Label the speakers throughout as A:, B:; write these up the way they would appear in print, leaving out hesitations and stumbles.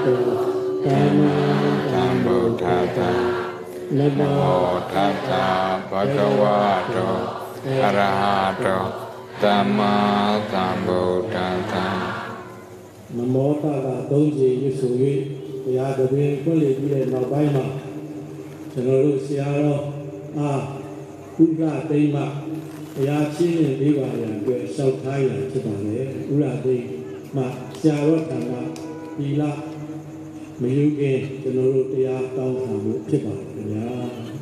A: โตธัมมังธัมโมทัสสะนะโมตัสสะภะคะวะโตอะระหะโตธัมมาสัมพุทธัสสะနမောတက3 ကြိမ်ရွတ်ဆို၍တရားတော်ပြင်ဖွင့်လှစ်ပြီးတဲ့နောက်ပိုင်းမှာကျွန်တော်တို့ဆရာတော်ဥရသိမ့်မှတရားချင်းရင်ပေးပါရန်အတွက်လျှောက်ထားရဖြစ်ပါလေဥရသိမ့်မှဆရာတော်ထံကဒီလမယူခင်ကျွန်တော်တို့တရားတောင်းခံဖို့ဖြစ်ပါလေခင်ဗျာ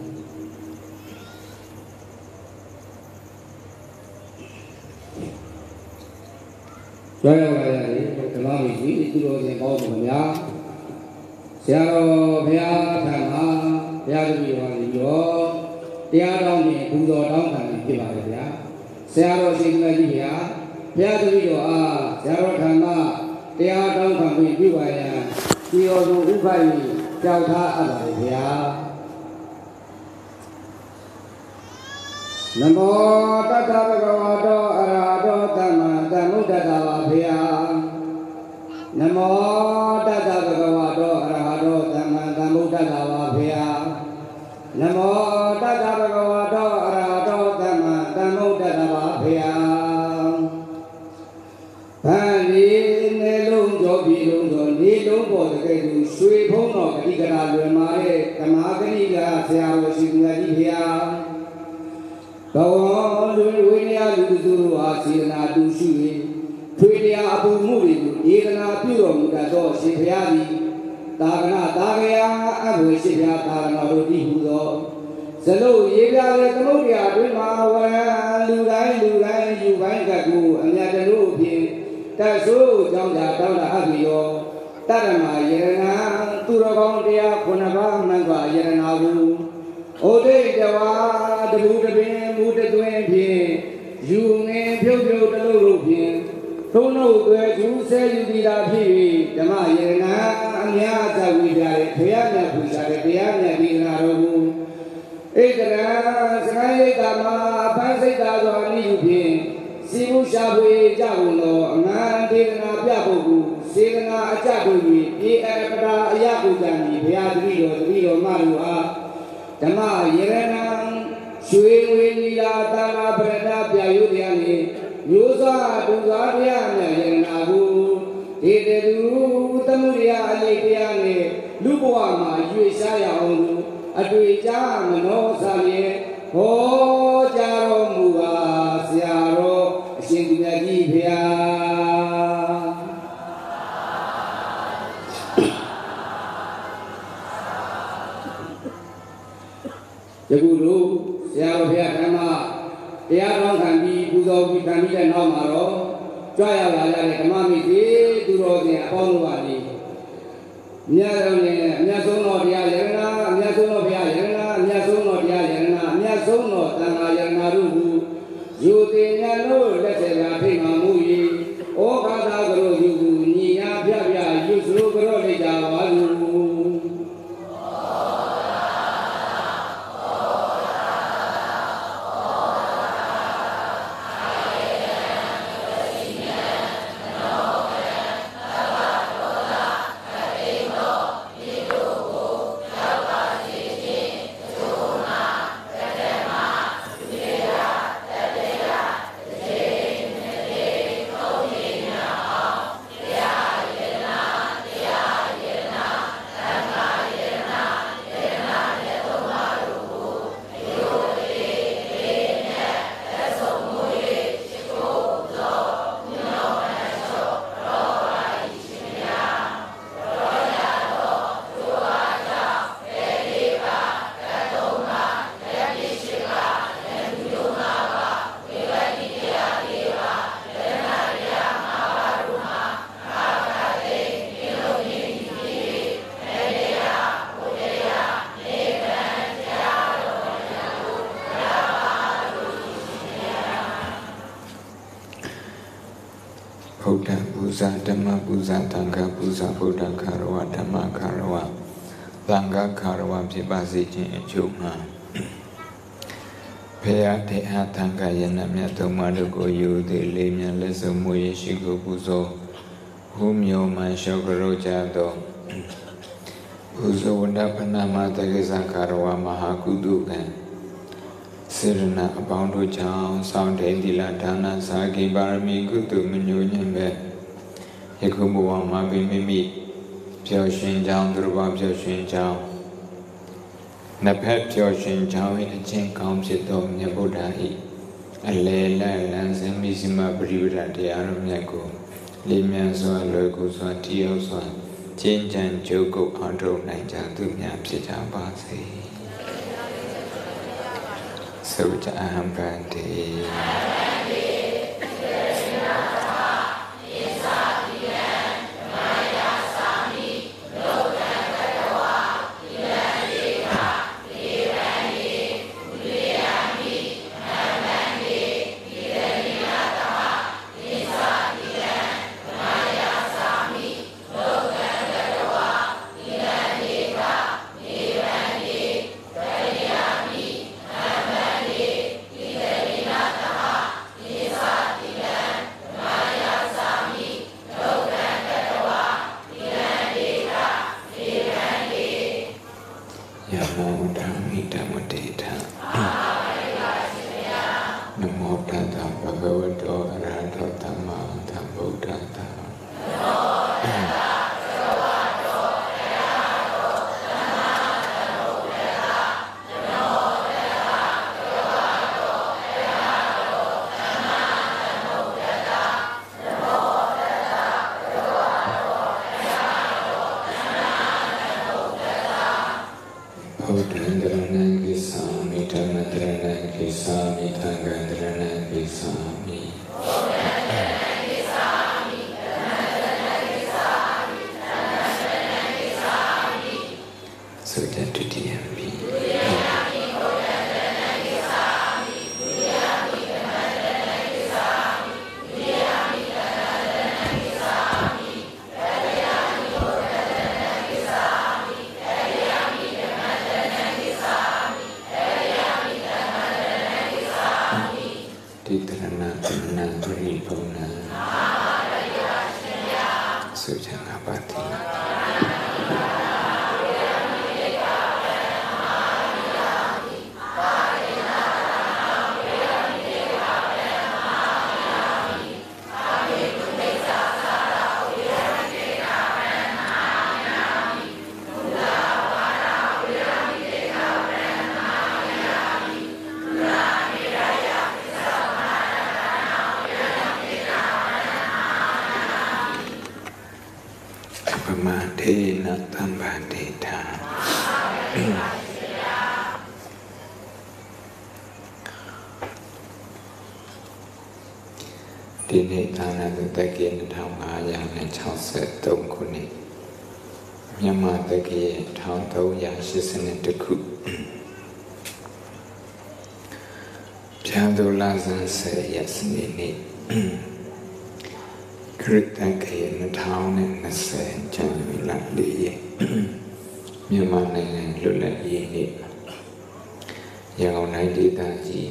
B: ကြွားရောက်လာရတယ်ဓမ္မမီကြီးသူတော်ရှင်ပေါင်းပါဗျာဆရာတော်ဘုရားထံမှာဘုရားတပည့်တော်ကြီးရောတရားတော်နဲ့ဘုသောတောင်းခံဖြစ်ပါလေဗျာဆရာတော်ရှင်မကြီးဗျာဘုရားတပည့်တော်အားဆရာတော်ထံမှာတရားတောင်းခံပြီးပြုပါရန်ဒီတော်သူဥပ္ပါယီကြောက်ထားအပ်ပါလေဗျာနမောတတ္တဗုဒ္ဓဝါဒောအရဟတောသမ္မာသမ္ဗုဒ္ဓတာဝါဖေယနမောတတ္တဗုဒ္ဓဝါဒောအရဟတောသမ္မာသမ္ဗုဒ္ဓတာဝါဖေယနမောတတ္တဗုဒ္ဓဝါဒောအရဟတောသမ္မာသမ္ဗုဒ္ဓတာဝါဖေယဗန္ဒီနေလုံးကြောပြီလုံးသောနေလုံးပေါ်တကယ်သူရွှေဖုံးတော်အဓိကရာလွယ်မာတဲ့ဓမ္မဂဏိကဆရာတော်ရှင်မြတ်ကြီးဖေယဘဝလူဝိနည်းလူသူတို့အားစေတနာတူရှိ၍ထွေတရားအပူမှုတွေကိုဧကနာပြုတော်မူတတ်သောရှင်ဘုရားသည်သာကနာသာကရာအဘွေရှိဘုရားသာကနာတို့တည်ဟူသောဇလုရေးပြတဲ့သမုဒ္ဒရာတွင်မှာဝရလူတိုင်းယူပိုင်းကကိုအမြတ်တို့ဖြင့်တဆိုးကြောင့်သာတောင်းတာအပ်ပြီးရောတရမယရဏသူတော်ကောင်းတရားခုနှစ်ပါးမှန်စွာယရဏကိုဩဒိတဝါတဘူတပင်မူတသွင်းဖြင့်ယူငင်ဖြုတ်တလို့လို့ဖြင့်သုံးလို့သွဲကျူးဆဲယူပြီးတာဖြစ်၍ဓမ္မယေရဏအများသာဝိကြတဲ့ဘုရားမြတ်ပူဇာတဲ့တရားမြတ်ဒီနာတော်ကိုဧကရာစကိုင်းရိတ်တာမှာအဖန်စိတ်သာစွာနိယူဖြင့်စီမှုရှာဖွေကြကုန်သောအမှန်ဒေသနာပြဖို့ကိုစေတနာအကြတို့၍ပြေအပဒါအယကုဇံဤဘုရားတပည့်တော်မတို့အားဓမ္မယေရဏရွှေဝေနီလာတာနာပရဒပြယုတရားနှင့်မျိုးစွာတူစွာတရားမြတ်ယေရဏကိုဒေတတူသမုဒယအလေးတရားနှင့်လူဘဝမှာရွေရှားရအောင်လို့အတွေ့အကြမနောစာပြေဟောကြားတော်မူပါဆရာတော်အရှင်သူမြတ်ကြီးဖေဟာယခုတို့ဆရာတော်ဘုရားဓမ္မတရားတော်ခံပြီးပူဇော်ပြီးခံပြီးတဲ့နောက်မှာတော့ကြွရောက်လာတဲ့ဓမ္မမိကြီးသူတော်ရှင်အပေါင်းတို့ပါလေမြတ်တော်နဲ့အမြတ်ဆုံးတော်တရားယရဏအမြတ်ဆုံးတော်ဘုရားယရဏအမြတ်ဆုံးတော်တရားယရဏအမြတ်ဆုံးတော်သံဃာယရဏတို့ကိုယူတင်ညာလို့လက်ဆက်ရာဖိတ်မှမူ၏ဩဃာတာကရောယူကူညီညာပြပြယူစုကရောလိုက်ကြပါလူ
A: ဗုဒ္ဓပူဇာဓမ္မပူဇာသံဃာပူဇာဗုဒ္ဓခါရဝဓမ္မခါရဝသံဃာခါရဝဖြစ်ပါစေခြင်းအကျိုးမှာဘုရားတရားသံဃာယနာမြတ်သုံးပါးတို့ကိုယူသည်လေးမြတ်လက်စုံမွေရှိကိုပူဇော်ဟူမျိုးမှန်လျှောက်ကြတော့ဥဇဝန္ဒပဏမတကိစ္စကာရဝမဟာကုတုကံစေရဏအပေါင်းတို့ကြောင့်စောင့်တိန်သီလဒါနစာကိပါရမီကုတုမညိုညင်ပဲယခုဘဝမှာမိမိပျော်ရွှင်ကြောင်းသူတော်ဘာပျော်ရွှင်ကြောင်းနှစ်ဖက်ပျော်ရွှင်ကြောင်းအချင်းကောင်းဖြစ်သောမြတ်ဗုဒ္ဓ၏အလေလက်လန်းစင်မိစီမပရိပဒတရားတော်မြတ်ကိုလေးမြန်စွာလွယ်ကူစွာတည်ရောက်စွာချင်းချမ်းကြိုးကုပ်အောင်ထုတ်နိုင်ကြသူများဖြစ်ကြပါစေသုကြအဟံဗန္တိဒီနေ့သာနာတက္ကရာ2563ခုနှစ်မြန်မာတက္ကရာ1382ခုဖြန်းသူလဆန်း10ရက်စနေနေ့ခရစ်တက္ကရာ2020ဇန်နဝါရီလ4ရက်မြန်မာနိုင်ငံလွတ်လပ်ရေးနေ့ရန်ကုန်တိုင်းဒေသကြီး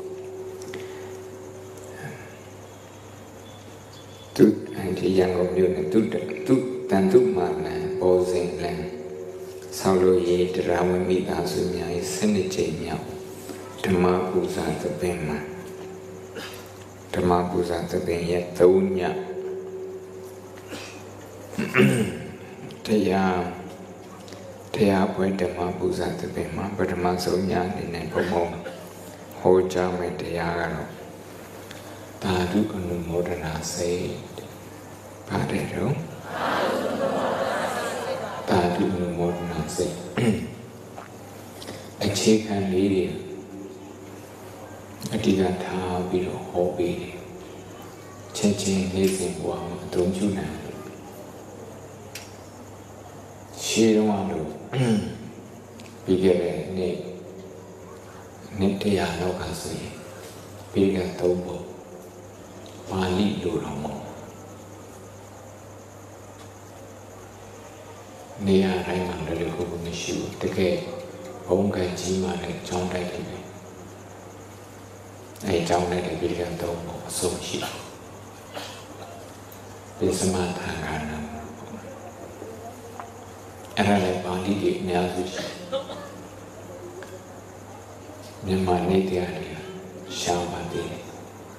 A: ဒီရန်ကုန်မြို့နဲ့သူတန်တုမာနံပေါ်စင်လန်ဆောက်လို့ရေးတရားဝင်မိသားစုများ၏12ကြိမ်မြောက်ဓမ္မပူဇာသဘင်မှာဓမ္မပူဇာသဘင်ရဲ့3ညတရားပွဲဓမ္မပူဇာသဘင်မှာပထမဆုံးညအနေနဲ့ဘုံဘုံဟောကြားမယ့်တရားကတော့သာဓုအနုမောဒနာစေပါတယ်တော့သာဓုအနုမောဒနာစေအခြေခံလေးတွေအဓိကထားပြီးတော့ဟောပေးတယ်ချက်ချင်းလေးစဉ်ဘဝမှာအသုံးပြုနိုင်တယ်ရှင်းတော့လို့ပြီးခဲ့တဲ့နေ့တရားလောက်ကဆိုရင်ပြီးကသုံးဖို့ပါဠိလိုတော့မဟုတ်နေရာတိုင်းမှာလည်းကိုယ်မရှိဘူးတကယ်ဘုံကံကြီးမှလည်းကြောင်းတိုက်တယ်အဲကြောင်းတိုက်တဲ့ပြီးကတော့အဆုံးရှိပိစမထာကနာလည်းပါဠိတွေအများစုရှိမြန်မာနေတရားတွေရှားပါသေးတယ်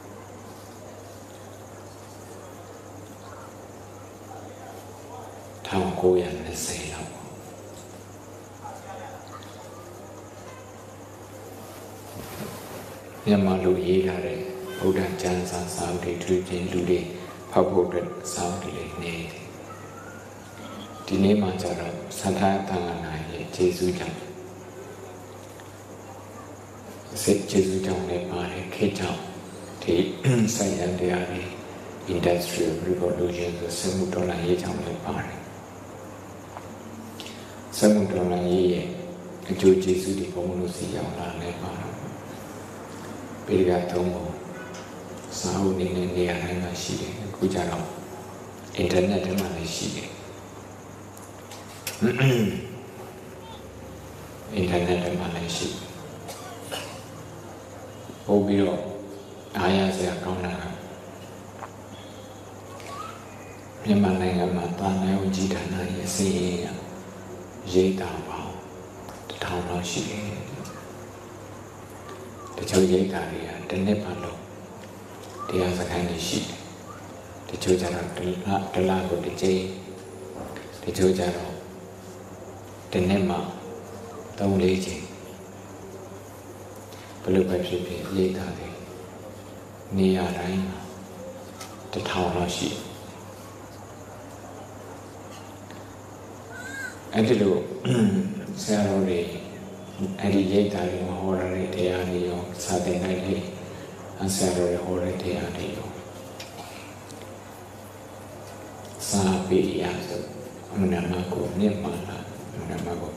A: 1920လောက်မြန်မာလူရေးထားတဲ့ဗုဒ္ဓကျမ်းစာစာအုပ်တွေသူချင်းလူတွေဖတ်ဖို့အတွက်စာအုပ်တွေနေတယ်ဒီနေ့မှကျတော့သန္တာသံဃာနာရဲ့ကျေးဇူးကြောင့်စိတ်ကျေးဇူးကြောင့်လည်းပါတယ်ခေတ်ကြောင့်ဒီဆိုင်ရန်တရားတွေ industrial revolution ဆိုစမှုတော်လှန်ရေးကြောင့်လည်းပါတယ်စမှုတော်လှန်ရေးရဲ့အကျိုးကျေးဇူးတွေဘုံလို့စီရောက်လာလည်းပါတယ်ပေရကသုံးပုံစာအုပ်နေနေရာတိုင်းမှာရှိတယ်အခုကျတော့အင်တာနက်ထဲမှာလည်းရှိတယ်အင်တာနက်ထဲမှာလည်းရှိပို့ပြီးတော့အားရစရာကောင်းတာကမြန်မာနိုင်ငံမှာတာနာယုံကြည်ဌာနရဲ့စီးရင်ရိတ်တာပေါင်း1000လောက်ရှိတယ်တချို့ရိတ်တာတွေကတစ်နှစ်ပတ်လုံးတရားစခန်းတွေရှိတယ်တချို့ကျတော့တလားကိုတစ်ကြိမ်တချို့ကျတော့တစ်နှစ်မှာ3-4ချိန်ဘယ်လိုပဲဖြစ်ဖြစ်ရိတ်တာတွေနေရာတိုင်းမှာ1000လောက်ရှိအဲ့ဒီလိုဆရာတော်တွေအဲ့ဒီရိတ်တာတွေဟောရတဲ့တရားတွေရောစာသင်လိုက်တဲ့ဆရာတော်တွေဟောတဲ့တရားတွေရောစာပေရဆိုအမှန်မှန်ကိုမြင့်မှန်လားအမှန်မှန်ကို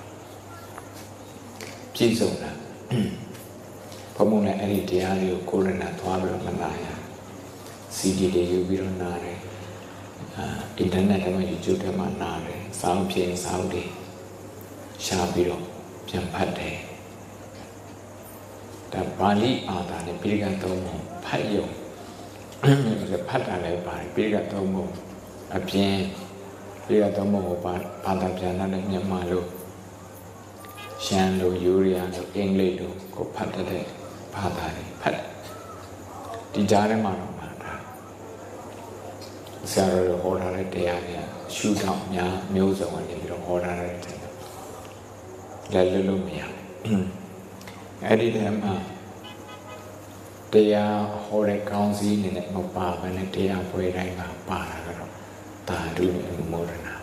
A: ပြည့်စုံလားဘုံမနဲ့အဲ့ဒီတရားတွေကိုကိုယ်ရဏသွားပြီးတော့မနာရ CD တွေယူပြီးတော့နာတယ်အင်တာနက်ထဲမှာ YouTube ထဲမှာနာတယ်စာအုပ်ဖြည့်စာအုပ်တွေရှားပြီးတော့ပြန်ဖတ်တယ်ဒါပါဠိအာသာနဲ့ပိဋကသုံးပုံဖတ်ရုံဖတ်တာလည်းပါတယ်ပိဋကသုံးပုံအပြင်ပိဋကသုံးပုံကိုဘာသာပြန်တာလည်းမြန်မာလိုရှမ်းလိုယူရီးယားလိုအင်္ဂလိပ်လိုကိုဖတ်တဲ့ဘာသာတွေဖတ်ဒီကြားထဲမှာတော့ဆရာတော်ဟောထားတဲ့တရားတွေရှုထောင့်များမျိုးစုံကနေပြီးတော့ဟောထားတဲ့တရားလည်းလွတ်လို့မရဘူးအဲ့ဒီတည်းမှာတရားဟောတဲ့ကောင်းစည်းအနေနဲ့မပါဘဲနဲ့တရားပွဲတိုင်းမှာပါတာကတော့သာဓုနဲ့မောဒနာ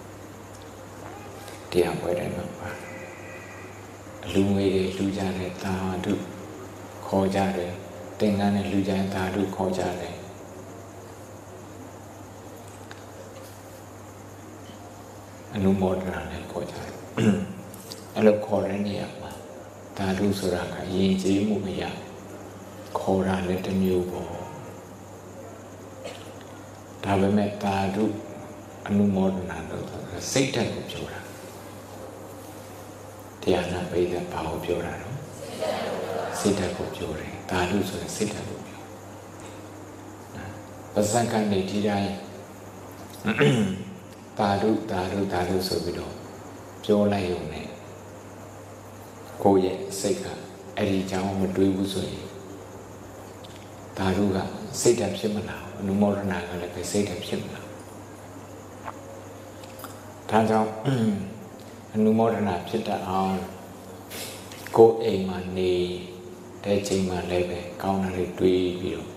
A: တရားပွဲတိုင်းမှာပါအလူငွေတွေလူကြတဲ့သာဓုခေါ်ကြတယ်သင်္ကန်းနဲ့လူကြတဲ့သာဓုခေါ်ကြတယ်အနုမောဒနာနဲ့ခေါ်ကြတယ်အဲ့လိုခေါ်တဲ့နေရာမှာသာဓုဆိုတာကယဉ်ကျေးမှုမရခေါ်တာလည်းတစ်မျိုးပေါ့ဒါပေမဲ့သာဓုအနုမောဒနာလို့ဆိုတာစိတ်ဓာတ်ကိုပြောတာတရားနာပိဋကဘာကိုပြောတာတော့စိတ်ဓာတ်ကိုပြောတယ်သာဓုဆိုရင်စိတ်ဓာတ်ကိုပြောပဇန်ကနေဒီတိုင်းသာဓုဆိုပြီးတော့ပြောလိုက်ရုံနဲ့ကိုယ့်ရဲ့စိတ်ကအဲ့ဒီကြောင့်မတွေးဘူးဆိုရင်သာဓုကစိတ်ဓာတ်ဖြစ်မလားအနုမောဒနာကလည်းပဲစိတ်ဓာတ်ဖြစ်မလားဒါကြောင့်အနုမောဒနာဖြစ်တတ်အောင်ကိုယ်အိမ်မှာနေတဲ့ချိန်မှာလည်းပဲကောင်းတာတွေတွေးပြီးတော့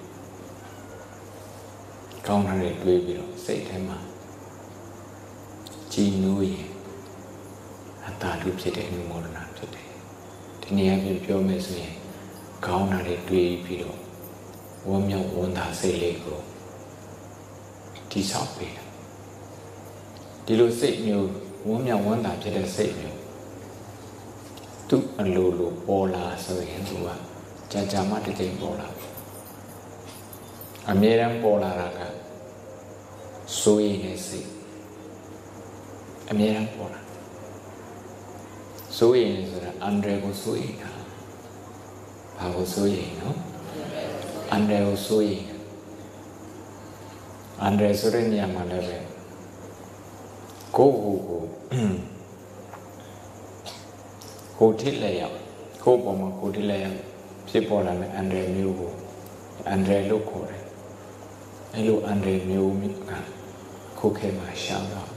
A: စိတ်ထဲမှာကြည်နူးရင်အတားလူဖြစ်တဲ့အနုမောဒနာဖြစ်တယ်ဒီနေရာပြပြောမယ်ဆိုရင်ကောင်းတာတွေတွေးပြီးတော့ဝမ်းမြောက်ဝမ်းသာစိတ်လေးကိုတိဆောက်ပေးတယ်ဒီလိုစိတ်မျိုးဝမ်းမြောက်ဝမ်းသာဖြစ်တဲ့စိတ်မျိုးသူ့အလိုလိုပေါ်လာဆိုရင်သူကကြာမှတစ်ချိန်ပေါ်လာအမြဲတမ်းပေါ်လာတာကစိုးရိမ်တဲ့စိတ်အမြဲတမ်းပေါ်လာစိုးရိမ်ဆိုတာအန္တရာယ်ကိုစိုးရိမ်တာဘာကိုစိုးရိမ်နော်အန္တရာယ်ကိုစိုးရိမ်အန္တရာယ်ဆိုတဲ့နေရာမှာလည်းပဲကိုထိလဲရောက်ကိုပေါ်မှာကိုထိလဲရောက်ဖြစ်ပေါ်လာတဲ့အန်ဒရယ်မျိုးကိုအန်ဒရယ်လို့ခေါ်တယ်အဲ့လိုအန်ဒရယ်မျိုးကခုခေတ်မှာရှောင်တော့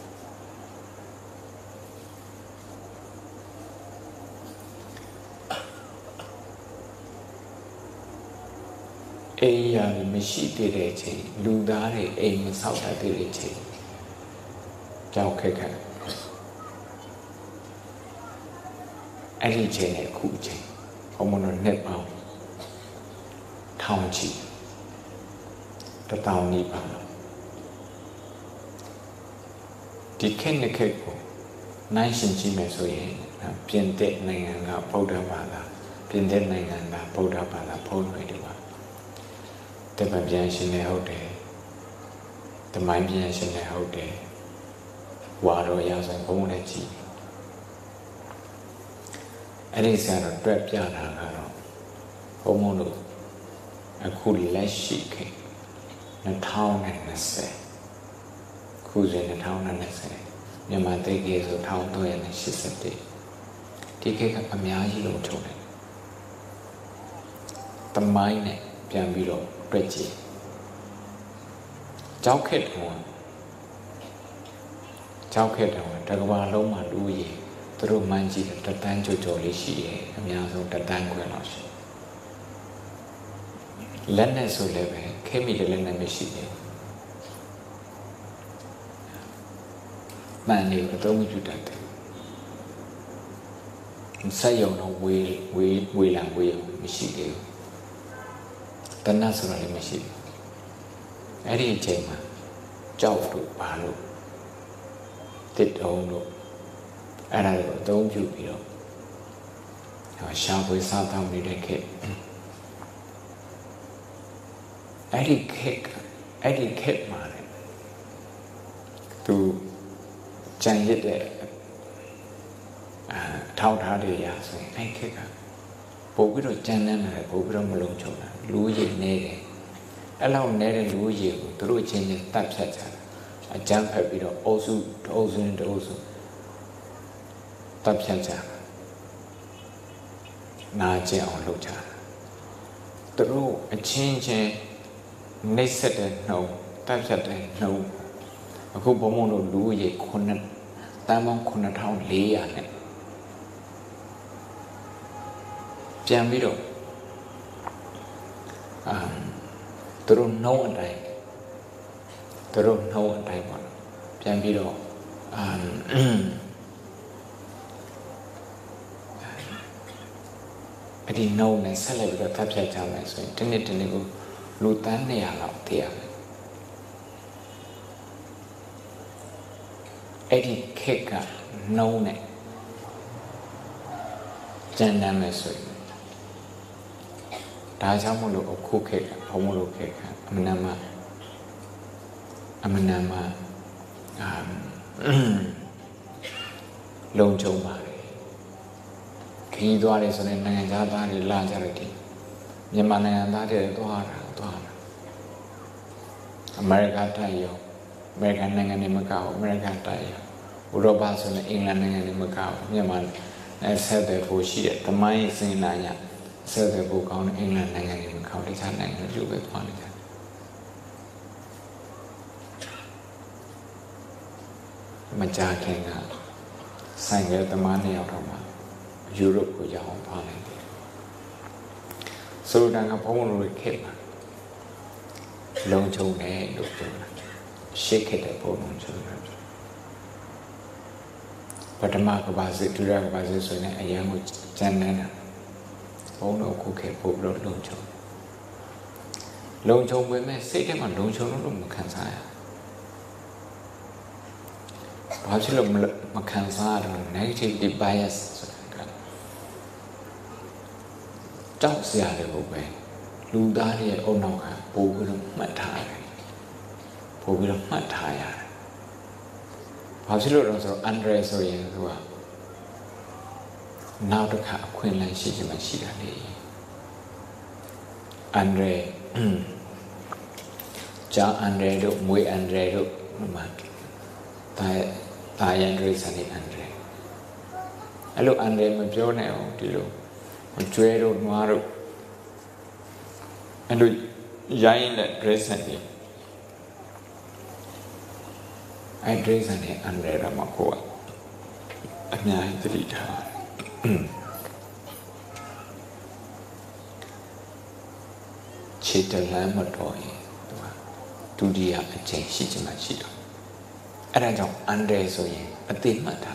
A: အိမ်ရမရှိသေးတဲ့အချိန်လူသားတွေအိမ်မဆောက်တတ်တဲ့အချိန်ကြောက်ခက်ခက်အဲ့ဒီချိန်နဲ့အခုချိန်ဘုံမလို့နှစ်ပေါင်းထောင်ချီ1000နီးပါးဒီခေတ်နဲ့ခေတ်ကိုနိုင်ရှင်ကြည့်မယ်ဆိုရင်ပြင်သစ်နိုင်ငံကဗုဒ္ဓဘာသာပြင်သစ်နိုင်ငံကဗုဒ္ဓဘာသာဖုံးလွှဲတယ်ပါတပည့်ပြန်ရှင်လည်းဟုတ်တယ်တမိုင်းပြန်ရှင်လည်းဟုတ်တယ်ဝါတော်ရဆိုဘုံနဲ့ကြည့်အဲ့ဒီဆရာတော်တွေ့ပြတာကတော့ဘုံမလို့အခုလက်ရှိခေတ်2020ခုစဉ်2020မြန်မာတိတ်ကြီးဆို1381ဒီခေတ်ကအများကြီးလို့ထုတ်တယ်တမိုင်းနဲ့ပြန်ပြီးတော့တွေ့ကြည့်ကြောက်ခက်တယ်တကဘာလုံးမှာလူကြီးသူတို့မှန်းကြည့်တတန်းကြော်လေးရှိရဲ့အများဆုံးတတန်းခွဲလောက်ရှိလက်နဲ့ဆိုလည်းပဲခဲမိတဲ့လက်နဲ့မရှိဘူးမှန်နေအသုံးပြုတတ်တယ်ဆက်ရုံတော့ဝေးလာမရှိသေးဘူးတဏှာဆိုတာလည်းမရှိဘူးအဲ့ဒီအချိန်မှာကြောက်လို့ဘာလို့တစ်တုံးလို့အဲ့ဒါကိုအသုံးပြုပြီးတော့ရှာဖွေစားတောင်းနေတဲ့ခေတ်အဲ့ဒီခေတ်မှာလေသူကြံရစ်တဲ့ထောက်ထားတွေရဆိုရင်အဲ့ခေတ်ကပို့ပြီးတော့ကြမ်းတမ်းတယ်ပို့ပြီးတော့မလုံးချုံတာလူကြီးနေတယ်အဲ့လောက်နေတဲ့လူကြီးကိုသူတို့ချင်းချင်းတတ်ဖြတ်ကြတယ်အကြမ်းဖက်ပြီးတော့အုပ်စုတအုပ်စုတတ်ဖြတ်ကြတယ်နာကျင်အောင်လုပ်ကြတယ်သူတို့အချင်းချင်းနှိပ်စက်တဲ့နှုံတတ်ဖြတ်တဲ့နှုံအခုဘုံဘုံတို့လူကြီးတန်းပေါင်း9400နဲ့ပြန်ပြီးတော့သူတို့နှုံးအတိုင်းပေါ့ပြန်ပြီးတော့အဲ့ဒီနှုံးနဲ့ဆက်လက်ပြီးတော့ထပ်ဖြတ်ကြမယ်ဆိုရင်ဒီနေ့ကိုလူတန်း200လောက်တည်ရမယ်အဲ့ဒီခေတ်ကနှုံးနဲ့ကြံတမ်းမယ်ဆိုရင်ဒါကြောင့်မလို့အခုခေတ်ကဘုံမလို့ခေတ်ကအမနာမလုံခြုံပါလေခီးသွားတယ်ဆိုရင်နိုင်ငံသားတွေလာကြတယ်ဒီမြန်မာနိုင်ငံသားတွေသွားတာအမေရိကတိုက်ရောအမေရိကန်နိုင်ငံတွေမကောက်အမေရိကန်တိုက်ရောဥရောပဆိုရင်အင်္ဂလန်နိုင်ငံတွေမကောက်မြန်မာဆက်တဲ့ဖို့ရှိတဲ့သမိုင်းစင်နာညဆက်တဲ့ဖို့ကောင်းတဲ့အင်္ဂလန်နိုင်ငံတွေမကောက်တခြားနိုင်ငံတွေပဲသွားနေတယ်မကြာခင်ကဆိုင်ကယ်သမား2ယောက်တော့မှယူရိုပကိုရောက်အောင်သွားနိုင်တယ်ဆိုတော့ကဘုံလိုခေတ်မှာလုံခြုံတယ်လို့ပြောတာရှေ့ခေတ်တဲ့ဘုံလုံခြုံတယ်ပထမကဘာစစ်ဒုတိယကဘာစစ်ဆိုရင်အရင်ကကျန်နေတာဘုံတော့ခုခေတ်ပို့ပြီးလုံခြုံပေမဲ့စိတ်ထဲမှာလုံခြုံလို့မခံစားရဘာဖြစ်လို့မခံစားရတော့ negative bias ဆိုတာကြောက်စရာတွေပဲလူသားတွေရဲ့အုံနောက်ကပို့ပြီးတော့မှတ်ထားရတယ်ပို့ပြီးတော့မှတ်ထားရတယ်ဘာဖြစ်လို့လဲဆိုတော့ Andre ဆိုရင်သူကနောက်တစ်ခါအခွင့်အလမ်းရှိချင်မှရှိတာလေ Andre ဂျာ Andre တို့မွေ Andre တို့မှဒါ Tayan Dresani Andre. Hello, Andre, my Jonah, Tilo, Juero, Maru, and Jain Dresani. I Dresani Andre Ramakoa. And I delete her. Chita Lamatoi, Tudia, a change, Shichimachito. And I don't Andre so ye, a thin matter.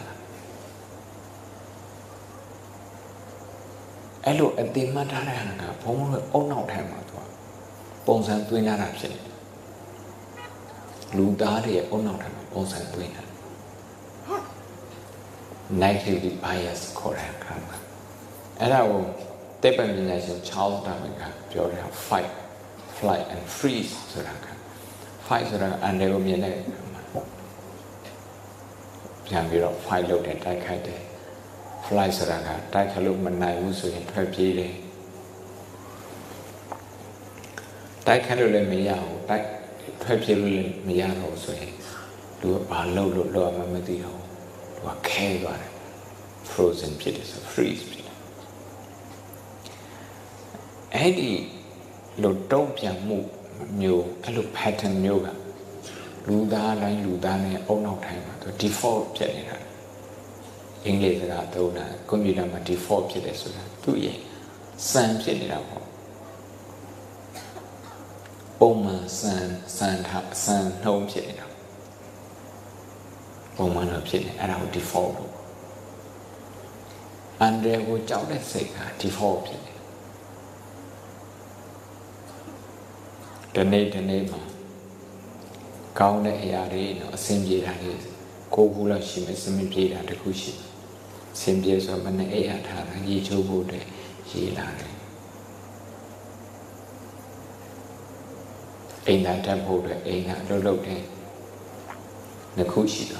A: Hello, a thin matter, Pomo, oh, no, Hamato. Bones and twin Arabs. Ludari, oh, no, Bones and twin. Negatively biased Korean grammar. And I will take a nation Charles Darwin, Georgia, fight, flight, and freeze. Fight, and they will be an egg. Piambiro, fight load and Daikate. Fly Saranga, Daikalum and Naiusu in Perpile. Daikalum Miao, Perpile Miao, so do a low, low, Mamadino. A cave on it, frozen pit is a freeze pit. Eddie Lodopia mu, a look pattern yoga. Luda line Ludane, oh no time, the default pit. English are told that computer default pit is 2 years. Sun pit it out. Boma, sun, home pit it out. Woman of it at our default. And there would job that say default. The neighbor count the ARA, same year that is Kogula, she must be at the cushion. Same years of an AR, ye two wood, ye lare. Ain't that temple, ain't that low day. The cushion.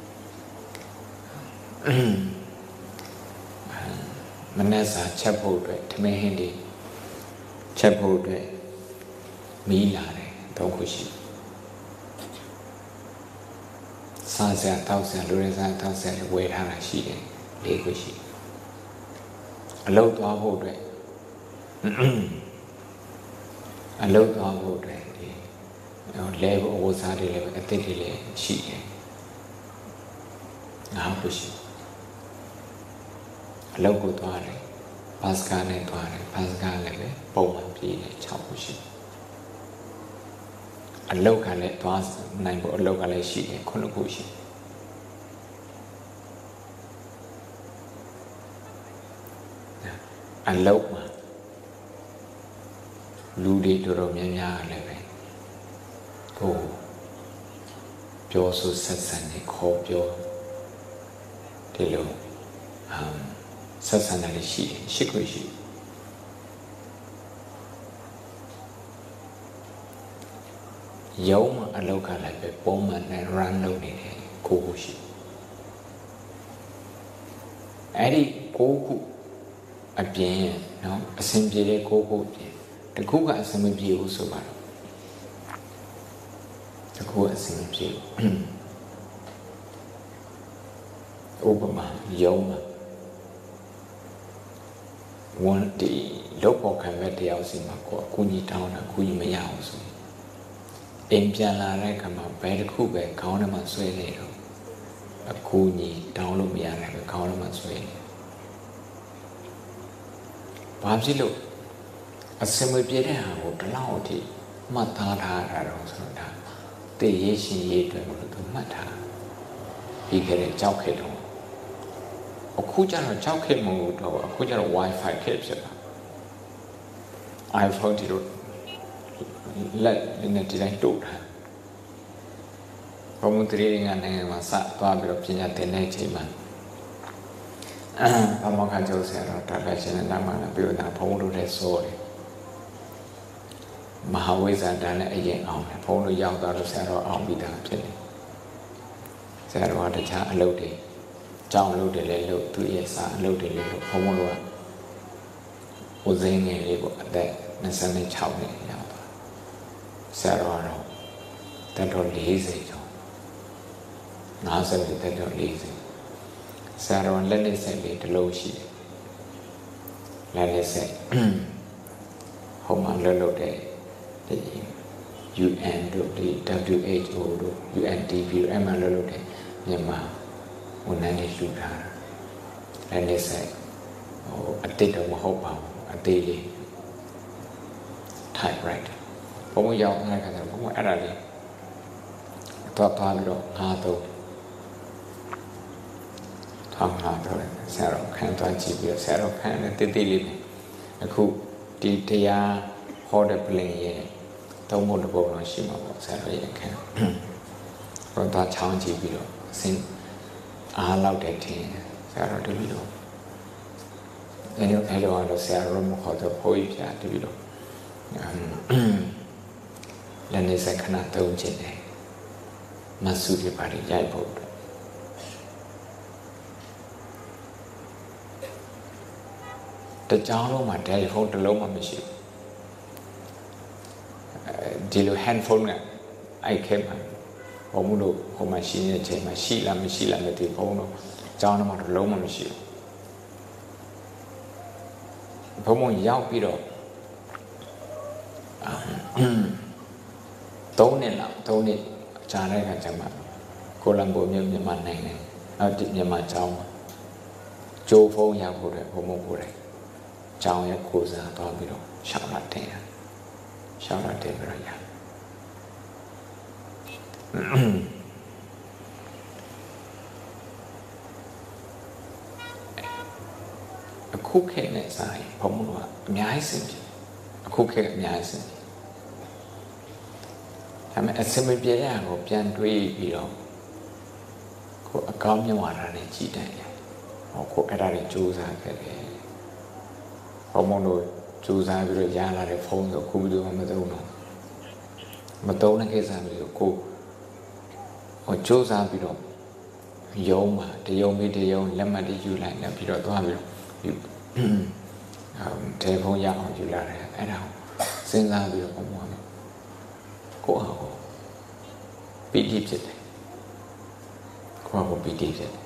A: Manasa chapel to me handy chapel Mila, don't push it. Sunset 1,000, Lorenza 1,000, wait, Hana she, Legushi. A low to our hold way. A low to our hold way. Level was hard to live at the she. Now push it. Local Tware, Pascal and Tware, Pascal Leve, Bowman P. Chapushi. A local at was nine local she and Konokushi. A local Ludi to Romania Leve. Go. Pure so says and call pure. Hello. Sasanali Shikushi. Yoma a local like a bowman and run loading Kohushi. Eddie Koku a bien, no, a simple Koku. The Kuka assembly also. The Kuka assembly. Obama, Yoma. One the local convert house in Mako, Kuni town, and Kuni Mayhouse. In Piala Rakama, by the Kuba, Kaunaman Sway, a Kuni, Downlumia, and a Kaunaman Sway. Pabsilo, a semi Pieta would allow it, Matata, Arosota, the Yeshi Yet to Mata. He get a chocolate. A Kujan chocolate mode or a Kujan Wi-Fi capture. I found it let in the design to her. From reading a name and sat Barbara of Pina Tenetima. Amaka Joseph, Tabashan and Namana build a polo red sword. Mahawiza done a young on a polo young daughter Sarah on be done. Sarah the child loaded. John loaded a little 2 years, loaded a little homo was in a little at that Nassani Chowny. Sarah, that all easy. 50တက်တော့40ဆရာတော်လက်လက်ဆက်လေးတစ်လုံးရှိလက်လက်ဆက်ဟိုမှာလွတ်တဲ့ UN တို့ဒီ WHO တို့ UNDP တို့အဲ့မှာလွတ်တဲ့မြန်မာဝန်ထမ်းတွေလှူထားတာလက်လက်ဆက်ဟိုအတိတ်တော့မဟုတ်ပါဘူးအသေးလေး typewriter ဘုံရောက်တဲ့ခါကျတော့ဘုံအဲ့ဒါလေးတော့သွားပြီးတော့53ထောင်းလာတော့ဆရာတော်ခန်းသွားကြည့်ပြီးတော့ဆရာတော်ခန်းနဲ့တိတိလေးပဲအခုဒီတရားဟောတဲ့ပြင်ရဲ့သုံးဖို့တစ်ပုံတော့ရှိမှာပေါ့ဆရာတော်ရဲ့ခန်းတော့သွားချောင်းကြည့်ပြီးတော့အစင်းအားလောက်တဲ့ထင်ဆရာတော်တပည့်တော်အဲ့တော့ဆရာတော်မခေါ်တော့ဘိုးကြီးပြတပည့်တော်လည်းနေစခဏသုံးချင်တယ်မဆုတွေပါရိုက်ဖို့တကြောင်လုံးမှာတယ်လီဖုန်းတစ်လုံးမှမရှိဘူးဒီလို handphone ကအဲ့ခဲမှာဘုံမှုတို့ဟိုမှာရှိနေတဲ့အချိန်မှာရှိလားမရှိလားမသိဖုန်းတော့ကြောင်းတော့မှတစ်လုံးမှမရှိဘူးဘုံရောက်ပြီးတော့3 နှစ်လောက်3 နှစ်ကြာတဲ့အခါကျမှကိုလံဘိုမြို့မြန်မာနိုင်ငံဒီမြန်မာကျောင်းကျိုးဖုံးရောက်ဖို့တဲ့ဘုံမို့ကိုယ်ကျောင်းရဲ့ကိုစားသွားပြီးတော့ရှောင်းလာတယ်ပြီးတော့ရအခုခေတ်နဲ့ဆိုင်ဘုံမို့ကအများကြီးစင်ပြီအခုခေတ်အများကြီးစင်ပြီဒါပေမဲ့အစမပြေတဲ့ကိုပြန်တွေးပြီးတော့ကိုအကောင်းမြတ်ဝါဒနဲ့ကြည်တယ်ဟောကိုအဲ့ဒါတွေစူးစမ်းခဲ့တယ်ဘုံဘုံတို့စူးစမ်းပြီးတော့ရလာတဲ့ဖုန်းဆိုခုဘယ်သူမှမသုံးတော့မသုံးတဲ့ကိစ္စမျိုးကိုဟောစူးစမ်းပြီးတော့ရုံးမှာတရုံပြီးတရုံလက်မှတ်တွေယူလိုက်แล้วပြီးတော့သွားပြီးတော့တယ်ဖုန်းရအောင်ယူလာတယ်အဲ့ဒါစဉ်းစားပြီးတော့ဘုံဘုံကိုအောင်ပီတိဖြစ်တယ်ကိုအောင်ပီတိဖြစ်တယ်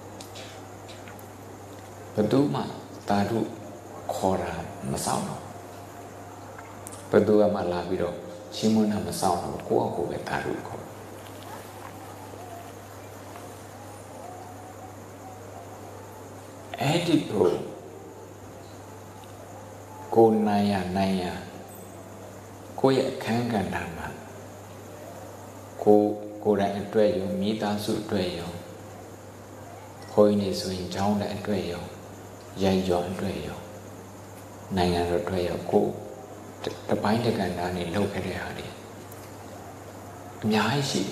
A: ဘယ်သူမှတာဓုခေါ်တာမဆောင်တော့ဘယ်သူမှလာပြီးတော့ချင်းမွန်းတာမဆောင်တော့ကိုအောင်ကိုပဲတာဓုခေါ်အဲ့ဒီကိုနိုင်ရကိုရဲ့အခန်းကဏ္ဍမှာကိုယ်တိုင်အတွက်ရောမိသားစုအတွက်ရောခွင်းနေဆိုရင်ကျောင်းတဲ့အတွက်ရောရိုက်ရောအတွက်ရောနိုင်ငံတော်အတွက်ရောကိုတပိုင်းတကဏ္ဍနဲ့လုပ်ခဲ့တဲ့ဟာတွေအများကြီး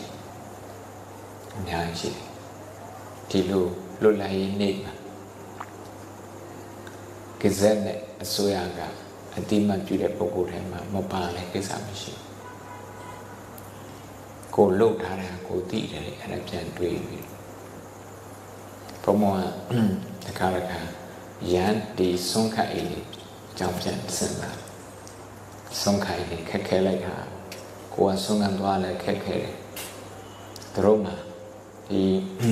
A: ရှိတယ်ဒီလိုလွတ်လပ်ရေးနေ့မှာကဇက်နဲ့အစိုးရကအတိမတ်ပြုတဲ့ပုဂ္ဂိုလ်တွေမှာမပါလဲကိစ္စမရှိဘူးကိုလှုပ်ထားတာကိုသိတယ်အဲ့ဒါပြန်တွေးပြီးဘုံမောတခါရန်ဒီဆုံးခတ်အိလေးအကြောင်းပြန်စဉ်းစားဆုံးခတ်အိလေးခက်ခဲလိုက်တာကိုကဆုံးခံသွားလဲခက်ခဲတယ်သူတို့မှာဒီ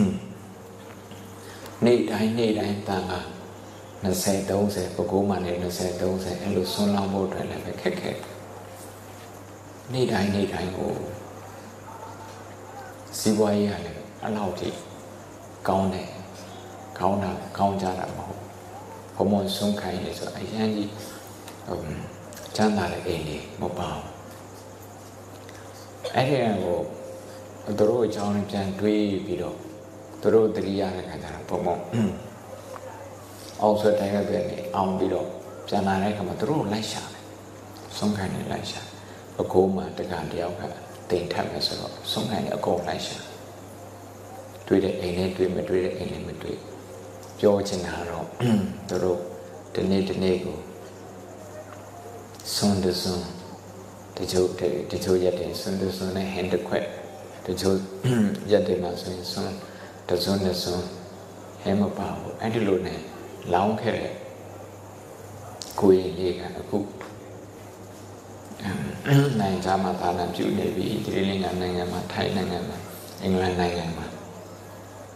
A: နေ့တိုင်းတန်ခါ20 30ပုဂ္ဂိုလ်မှလည်း20 30အဲ့လိုဆွန်းလောင်းဖို့အတွက်လည်းပဲခက်ခဲနေ့တိုင်းကိုစီးပွားရေးကလည်းအဲ့လောက်ထိကောင်းကြတာမဟုတ်ဘုံမဆုံးခိုင်းနေဆိုအရင်ကြီးချမ်းသာတဲ့အိမ်လေးမပေါ့အဲ့ဒီကိုသူတို့အကြောင်းပြန်တွေးပြီးတော့သူတို့တတိယတဲ့ခါကျတော့ဘုံအောင်ဆွဲတိုင်းရတဲ့နေအောင်ပြီးတော့ပြန်လာတဲ့ခါမှာသူတို့လိုက်ရှာတယ်ဆုံးခိုင်းနေလိုက်ရှာအကိုမှတက္ကတယောက်ကတင်ထပ်မယ်ဆိုတော့ဆုံးခိုင်းနေအကုန်လိုက်ရှာတွေ့တဲ့အိမ်နဲ့တွေ့မတွေ့တဲ့အိမ်နဲ့မတွေ့ပြောချင်တာတော့သူတို့ဒီနေ့ကိုစွန်းတစွန်းတချို့ရက်တယ်စွန်းတစွန်းနဲ့ဟန်တစ်ခွက်တချို့ရက်တယ်မှာဆိုရင်စွန်းတစွန်းဟဲမပါဘူးအဲ့ဒီလိုနဲ့လောင်းခဲ့တဲ့ကိုယ်လေးကအခုနိုင်ငံခြားမှာသာနာပြုနေပြီဒီလင်္ကာနိုင်ငံမှာထိုင်းနိုင်ငံမှာအင်္ဂလန်နိုင်ငံမှာ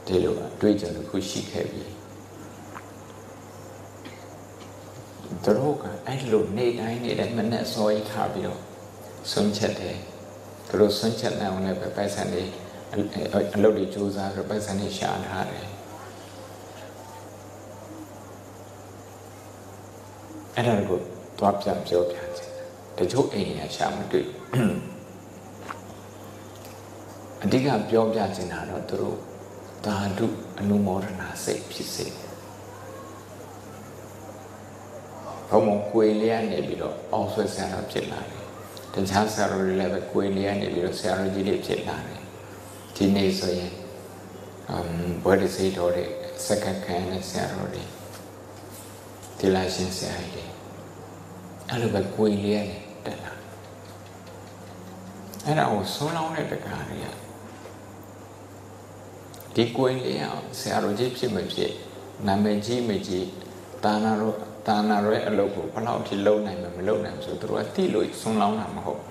A: ဒီလိုတွေးကြလို့ခုရှိခဲ့ပြီသူတို့ကအဲ့လိုနေတိုင်းမနဲ့စောကြီးထားပြီးတော့ဆုံးချက်တယ်သူတို့ဆုံးချက်နိုင်အောင်လည်းပဲပိုက်ဆံတွေအလုပ်တွေစူးစမ်းပြီးပိုက်ဆံတွေရှာထားတယ်အဲ့ဒါကိုသွားပြန်ပြောပြချင်တယ်တချို့အိမ်ရရှာမတွေ့အဓိကပြောပြချင်တာတော့သူတို့သာဓုအနုမောဒနာစိတ်ဖြစ်စေဘုံကိုယ်လေးကနေပြီးတော့အောက်ဆွဲဆရာတော်ဖြစ်လာတယ်တခြားဆရာတော်တွေလည်းပဲကိုယ်လေးကနေပြီးတော့ဆရာတော်ကြီးတွေဖြစ်လာတယ်ဒီနေ့ဆိုရင်ဘဝတစိတ်တော်တွေစက္ကန့်ခံတဲ့ဆရာတော်တွေဒီလာရှင်ဆရာကြီးအဲ့လိုပဲကိုယ်လေးကနေတက်လာအဲ့ဒါကိုဆုံးလောင်းတဲ့တကားတွေကဒီကိုယ်လေးအောင်ဆရာတော်ကြီးဖြစ်မဖြစ်နာမည်ကြီးမကြီးတာနာရဲ့အလုပ်ကိုဘယ်လောက်ထိလုံနိုင်မှာမလုံနိုင်ဆိုသူတို့ကတိလို့ဆုံးလောင်းတာမဟုတ်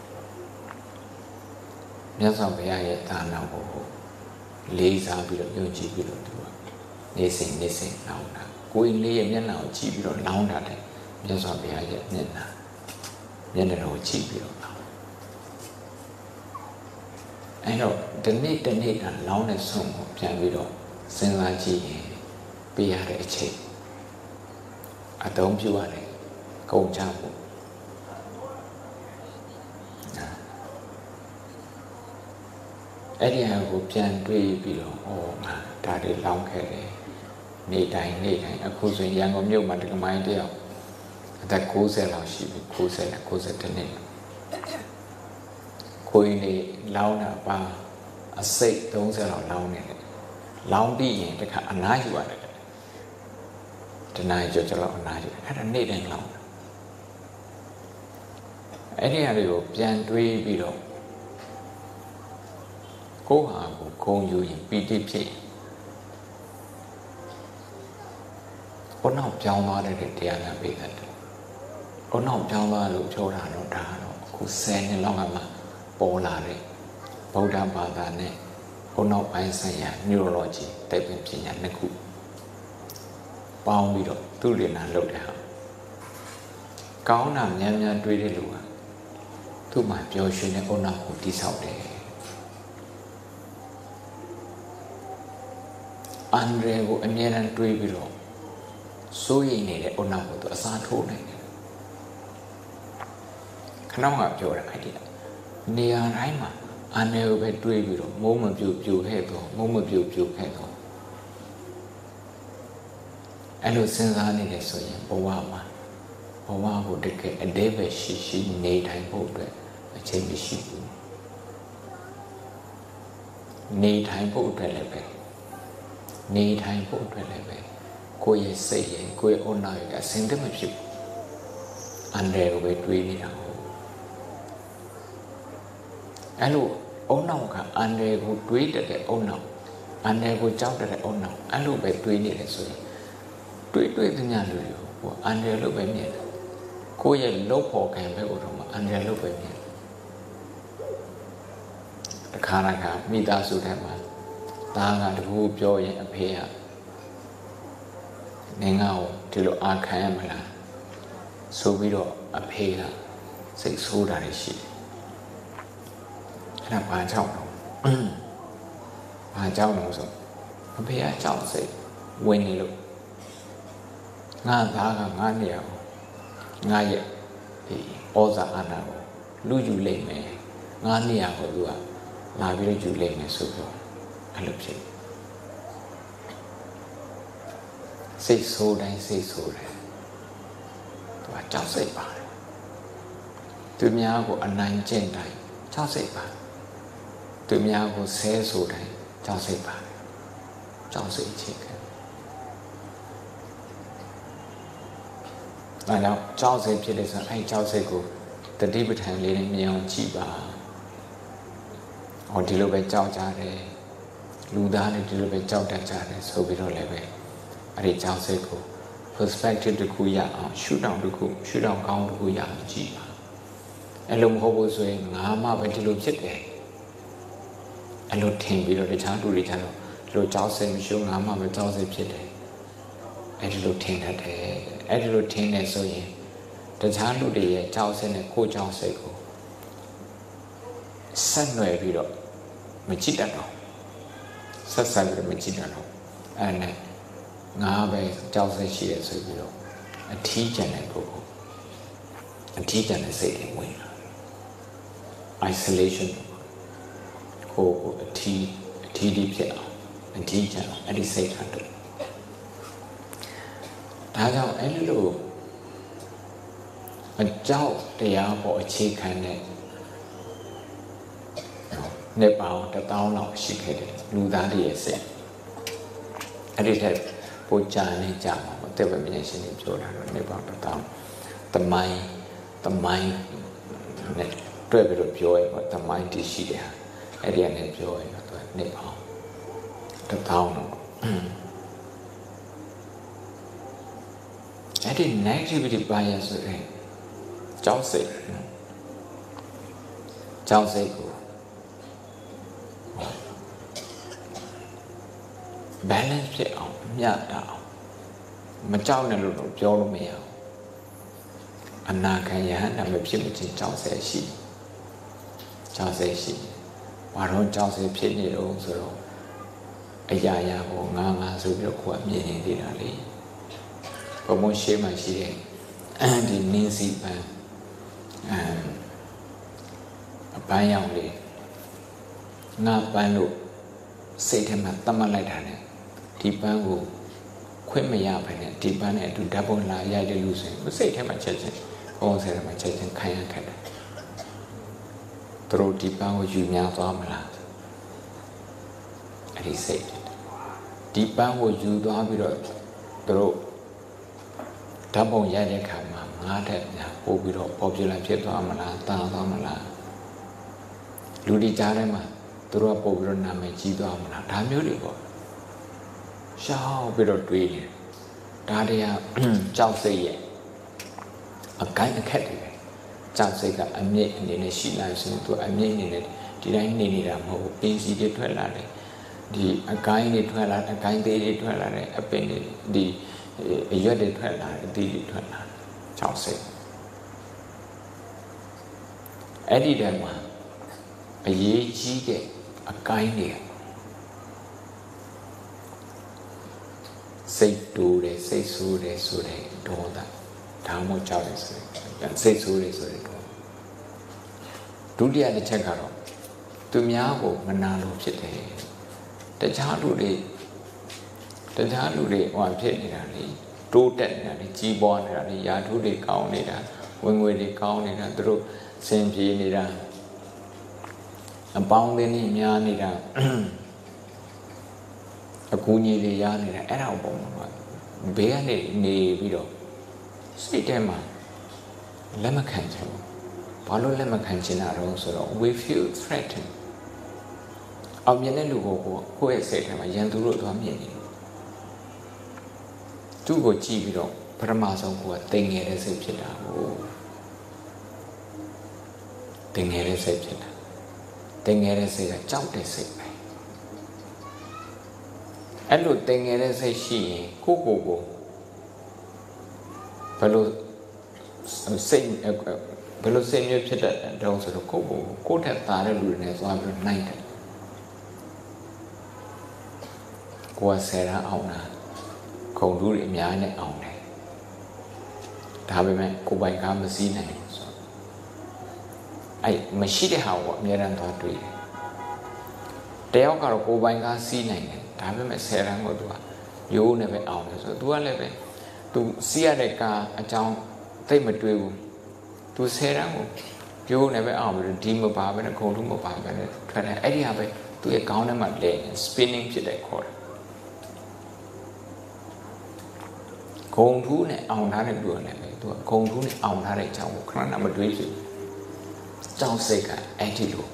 A: မြတ်စွာဘုရားရဲ့တာနာကိုလေးစားပြီးတော့ယုံကြည်ပြီးတော့သူကနေစဉ်လောင်းတာကိုယ်လေးရဲ့မျက်နှာကိုကြည့်ပြီးတော့လောင်းတာတဲ့မြတ်စွာဘုရားရဲ့မျက်နှာကိုကြည့်ပြီးတော့လောင်းအဲ့တော့ဒီနေ့ကလောင်းတဲ့ဆုံးကိုပြန်ပြီးတော့စဉ်းစားကြည့်ရင်ပြရတဲ့အချိန်အသုံးပြုရတယ်ကုန်ချဖို့အဲ့ဒီဟာကိုပြန်တွေးပြီးတော့ငါဒါတွေလောင်းခဲ့တယ်နေ့တိုင်းအခုဆိုရင်ရန်ကုန်မြို့မှာတက္ကမိုင်းတယောက်အသက်60လောက်ရှိပြီ90နဲ့92နှစ်ကိုင်းနေလောင်းတာပါအစိတ်30လောက်လောင်းနေတယ်လောင်းပြီးရင်တခါအနားယူရတယ်တနားကြောက်လောက်အနားယူအဲ့ဒါနေ့တိုင်းလောင်းအဲ့ဒီအရာတွေကိုပြန်တွေးပြီးတော့ကိုယ့်ဟာကိုဂုဏ်ယူရင်ပီတိဖြစ်ဘုနောက်ပြောင်းသွားတဲ့တရားနာပေးတယ်ဘုနောက်ပြောင်းသွားလို့ပြောတာတော့ဒါတော့အခု10နှစ်လောက်ကမှပေါ်လာတဲ့ဗုဒ္ဓဘာသာနဲ့ဘုနောက်ပိုင်းဆိုင်ရာ neurology တိုက်ပင်ပညာနှစ်ခုပေါင်းပြီးတော့သူလင်နာလုပ်တဲ့ဟာကောင်းတာများတွေးတဲ့လူကသူ့မှာပျော်ရွှင်တဲ့ဘုနောက်ကိုတိဆောက်တယ်အန္တရာယ်ကိုအမြဲတမ်းတွေးပြီးတော့စိုးရိမ်နေတဲ့ဘုနောက်ကိုသူအစားထိုးနိုင်တယ်ခဏကပြောတာအဲ့ဒီနေရာတိုင်းမှာအန္တရာယ်ကိုပဲတွေးပြီးတော့မိုးမပြူခဲ့တော့အဲ့လိုစဉ်းစားနေတယ်ဆိုရင်ဘဝကိုတကယ်အသေးပဲရှိနေတိုင်းဖို့အတွက်အချိန်မရှိဘူးနေတိုင်းဖို့အတွက်လည်းပဲကိုယ့်ရဲ့စိတ်ရဲ့ကိုယ့်ရဲ့အုံနောက်ရဲ့အစင်တမဖြစ်ဘူးအန္တရာယ်ကိုပဲတွေးနေတာဟုတ်အဲ့လိုအုံနောက်ကအန္တရာယ်ကိုတွေးတဲ့အုံနောက်အန္တရာယ်ကိုကြောက်တဲ့အုံနောက်အဲ့လိုပဲတွေးနေတယ်ဆိုရင်တွေးသမျှလူတွေအန္တရာယ်လို့ပဲမြင်တယ်ကိုယ့်ရဲ့လုပ်ဖို့ကံပဲကိုတော့အန္တရာယ်လို့ပဲမြင်တယ်အခါတိုင်းကမိသားစုထဲမှာသားကတခုပြောရင်အဖေကနင်ငါ့ကိုဒီလိုအားခံရမလားဆိုပြီးတော့အဖေကစိတ်ဆိုးတာရှိတယ်အဲ့ဒါဘာကြောင့်လဲဆိုအဖေကကြောက်စိတ်ဝင်နေလို့ငါသားကငါနေရာကိုငါရဲ့ဒီဩဇာအာဏာကိုလူယူလိုက်မယ်ငါနေရာကိုသူကလာပြီးတော့ယူလိုက်မယ်ဆိုတော့အဲ့လိုဖြစ်စိတ်ဆိုးတိုင်းသူကကြောက်စိတ်ပါတယ်သူများကိုအနိုင်ကျင့်တိုင်းကြောက်စိတ်ပါတယ်သူများကိုဆဲဆိုတိုင်းကြောက်စိတ်ပါတယ်ကြောက်စိတ်ချစ်တယ်ဒါကြောင့်ကြောက်စိတ်ဖြစ်တဲ့ဆိုအဲ့ကြောက်စိတ်ကိုတတိပဋ္ဌာန်လေးနဲ့မြင်အောင်ကြည့်ပါဟောဒီလိုပဲကြောက်ကြတယ်လူသားတွေဒီလိုပဲကြောက်တတ်ကြတယ်ဆိုပြီးတော့လည်းပဲအဲ့ဒီကြောက်စိတ်ကို perspective တစ်ခုရအောင်ရှုထောင့်ကောင်းတစ်ခုရအောင်ကြည့်ပါအဲ့လိုမဟုတ်ဘူးဆိုရင်ငါမှပဲဒီလိုဖြစ်တယ်အဲ့လိုထင်ပြီးတော့တခြားလူတွေကျတော့လိုကြောက်စိတ်မရှိငါမှပဲကြောက်စိတ်ဖြစ်တယ်အဲ့ဒီလိုထင်တတ်တယ်အဲ့ဒီလိုထင်နေဆိုရင်တခြားလူတွေရဲ့ကြောက်စိတ်နဲ့ကိုယ်ကြောက်စိတ်ကိုဆက်နွယ်ပြီးတော့မကြည့်တတ်တော့ဆက်ဆက်ပြီးတော့မကြည့်တတ်တော့အဲ့နဲ့ငါပဲကြောက်စိတ်ရှိရဆိုပြီးတော့အထီးကျန်တဲ့ပုဂ္ဂိုလ်အထီးကျန်တဲ့စိတ်တွေဝင်လာ isolation ကိုအထီးလေးဖြစ်အောင်အထီးကျန်အောင်အဲ့ဒီစိတ်ထားတယ်ဒါကြောင့်အဲ့လိုအကြောက်တရားပေါ်အခြေခံတဲ့နေပေါင်း1000လောက်ရှိခဲ့တယ်လူသားတွေရဲ့စိတ်အဲ့ဒီထက်ပိုကြာနေကြမှာပေါ့တဲ့ဗမြင်ရှင်တွေပြောတာတော့နေပေါင်း1000သမိုင်းနဲ့တွေ့ပြီးတော့ပြောရင်ပေါ့သမိုင်းတည်ရှိတယ်ဟာအဲ့ဒီကနေပြောရင်တော့သူနေပေါင်း1000တော့အဲ့ဒီ negativity bias ဆိုတဲ့ကြောက်စိတ်ကို balance ဖြစ်အောင်မျှတအောင်မကြောက်နဲ့လို့တော့ပြောလို့မရဘူးအနာခံရဟန္တာမဖြစ်မချင်းကြောက်စိတ်ရှိဘာတော့ကြောက်စိတ်ဖြစ်နေတော့ဆိုတော့အရာရာကိုငါဆိုပြီးတော့ကိုယ်ကမြင်နေသေးတာလေဘုံမရှိမှရှိတဲ့ဒီနင်းစီပန်းအပန်းရောင်လေးငါပန်းလို့စိတ်ထဲမှာတတ်မှတ်လိုက်တာ ਨੇ ဒီပန်းကိုခွင့်မရဘဲနဲ့ဒီပန်းနဲ့အတူဓာတ်ပုံလာရိုက်တယ်လို့ဆိုရင်စိတ်ထဲမှာချက်ချင်းဘုံဆယ်ထဲမှာချက်ချင်းခံရခက်တယ်သူတို့ဒီပန်းကိုယူများသွားမလားအဲ့ဒီစိတ်ဒီပန်းကိုယူသွားပြီးတော့သူတို့ဓာတ်ပုံရိုက်တဲ့ခါမှာငါးတဲ့ညာပို့ပြီးတော့ popular ဖြစ်သွားမလားတာသွားမလားလူဒီကြားထဲမှာသူတို့ကပို့ပြီးတော့နာမည်ကြီးသွားမလားဒါမျိုးတွေပေါ့ရှောက်ပြီးတော့တွေးနေဒါတွေကကြောက်စိတ်ရဲ့အကိုင်းအခက်တွေပဲကြောက်စိတ်ကအမြင့်အနေနဲ့ရှိလာဆိုရင်သူအမြင့်အနေနဲ့ဒီတိုင်းနေနေတာမဟုတ်ဘူးပင်စီတွေထွက်လာတယ်ဒီအကိုင်းတွေထွက်လာအကိုင်းသေးတွေထွက်လာတယ်အပင်တွေဒီအရွက်တွေထွက်လာတယ်အသီးတွေထွက်လာတယ်ကြောက်စိတ်အဲ့ဒီတည်းမှာအရေးကြီးတဲ့အကိုင်းတွေစိတ်တူတယ်စိတ်ဆိုးတယ်ဆိုတဲ့ဒေါသဒါမှမဟုတ်ကြောက်တယ်ဆိုတဲ့စိတ်ဆိုးတယ်ဆိုတဲ့ဒေါသဒုတိယတစ်ချက်ကတော့သူများကိုမနာလို့ဖြစ်တယ်တခြားလူတွေဟိုဖြစ်နေတာလေတိုးတက်နေတာလေကြီးပွားနေတာလေယာထုတွေကောင်းနေတာဝင်ငွေတွေကောင်းနေတာသူတို့စင်ပြေနေတာအပေါင်းအသင်းတွေများနေတာအကူအညီတွေရနေတာအဲ့ဒါကိုပုံမှာဘေးကနေနေပြီးတော့စိတ်ထဲမှာလက်မခံချင်ဘူးဘာလို့လက်မခံချင်တာတော့ဆိုတော့ we feel threatened အောင်မြင်တဲ့လူကိုယ့်ရဲ့စိတ်ထဲမှာရန်သူတို့သွားမြင်နေသူ့ကိုကြည့်ပြီးတော့ပထမဆုံးကိုယ်ကတိမ်ငယ်တဲ့စိတ်ဖြစ်တာကိုတိမ်ငယ်တဲ့စိတ်ဖြစ်တာတိမ်ငယ်တဲ့စိတ်ကကြောက်တဲ့စိတ်ပဲအဲ့လိုတိမ်ငယ်တဲ့စိတ်ရှိရင်ကိုဘယ်လိုစိတ်မျိုးဖြစ်တဲ့တုံးဆိုတော့ကိုထက်သားတဲ့လူတွေနဲ့သွားပြီးနိုင်တယ်ကိုယ်ဆယ်ရန်အောင်တာခုံတူးတွေအများနဲ့အောင်တယ်ဒါပေမဲ့ကိုပိုင်ကားမစည်းနိုင်ဘူးဆိုအဲ့မရှိတဲ့ဟာကိုအများရန်သွားတွေ့တယ်တယောက်ကတော့ကိုပိုင်ကားစီးနိုင်တယ်ဒါပေမဲ့ဆယ်ရန်ကိုသူကရိုးနေပဲအောင်တယ်ဆိုတော့ तू ကလည်းပဲသူစီးရတဲ့ကားအကြောင်းသိမတွေးဘူးသူဆယ်ရန်ကိုရိုးနေပဲအောင်ပြီးဒီမပါပဲနဲ့ခုံတူးမပါပဲနဲ့ထွက်တယ်အဲ့ဒီဟာပဲသူ့ရဲ့ခေါင်းထဲမှာလဲ spinning ဖြစ်တဲ့ခေါ်တယ်ဂုံထူးနဲ့အောင်ထားတဲ့လူကလည်းပဲသူကဂုံထူးနဲ့အောင်ထားတဲ့အကြောင်းကိုခဏမတွေးဘူးကြောက်စိတ်ကအဲ့ဒီလို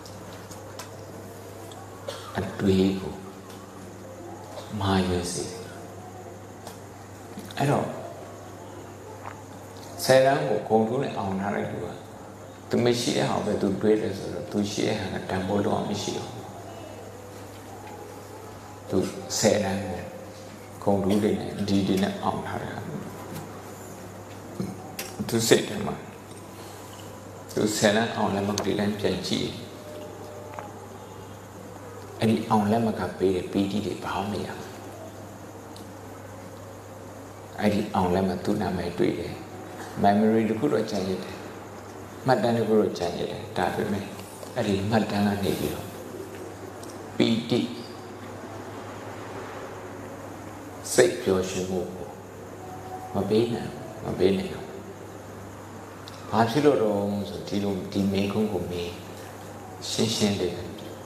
A: အတွေးကိုမာရွေးစေအဲ့တော့ဆယ်ရန်ကိုဂုံထူးနဲ့အောင်ထားတဲ့လူကသူမရှိတဲ့ဟာပဲသူတွေးတယ်ဆိုတော့သူရှိတဲ့ဟာကတန်ဖိုးတော့မရှိဘူးသူ10တန်းကိုခုံတူးတွေနဲ့ဒီနဲ့အောင်ထားတယ်သူစိတ်ထဲမှာသူ10တန်းအောင်လက်မကလေးတိုင်းပြန်ကြည့်အဲ့ဒီအောင်လက်မကပေးတဲ့ပီတိတွေဘာမှမရဘူးအဲ့ဒီအောင်လက်မသူ့နာမည်တွေ့တယ် memory တခုတော့ကြံ့ရည်တယ်မှတ်တမ်းတခုတော့ကြံ့ရည်တယ်ဒါပေမဲ့အဲ့ဒီမှတ်တမ်းကနေပြီးတော့ပီတိစိတ်ပျော်ရွှင်မှုမပေးနိုင်ဘူးဘာဖြစ်လို့တော့ဆိုဒီမေကုန်းကိုမေးရှင်းလေး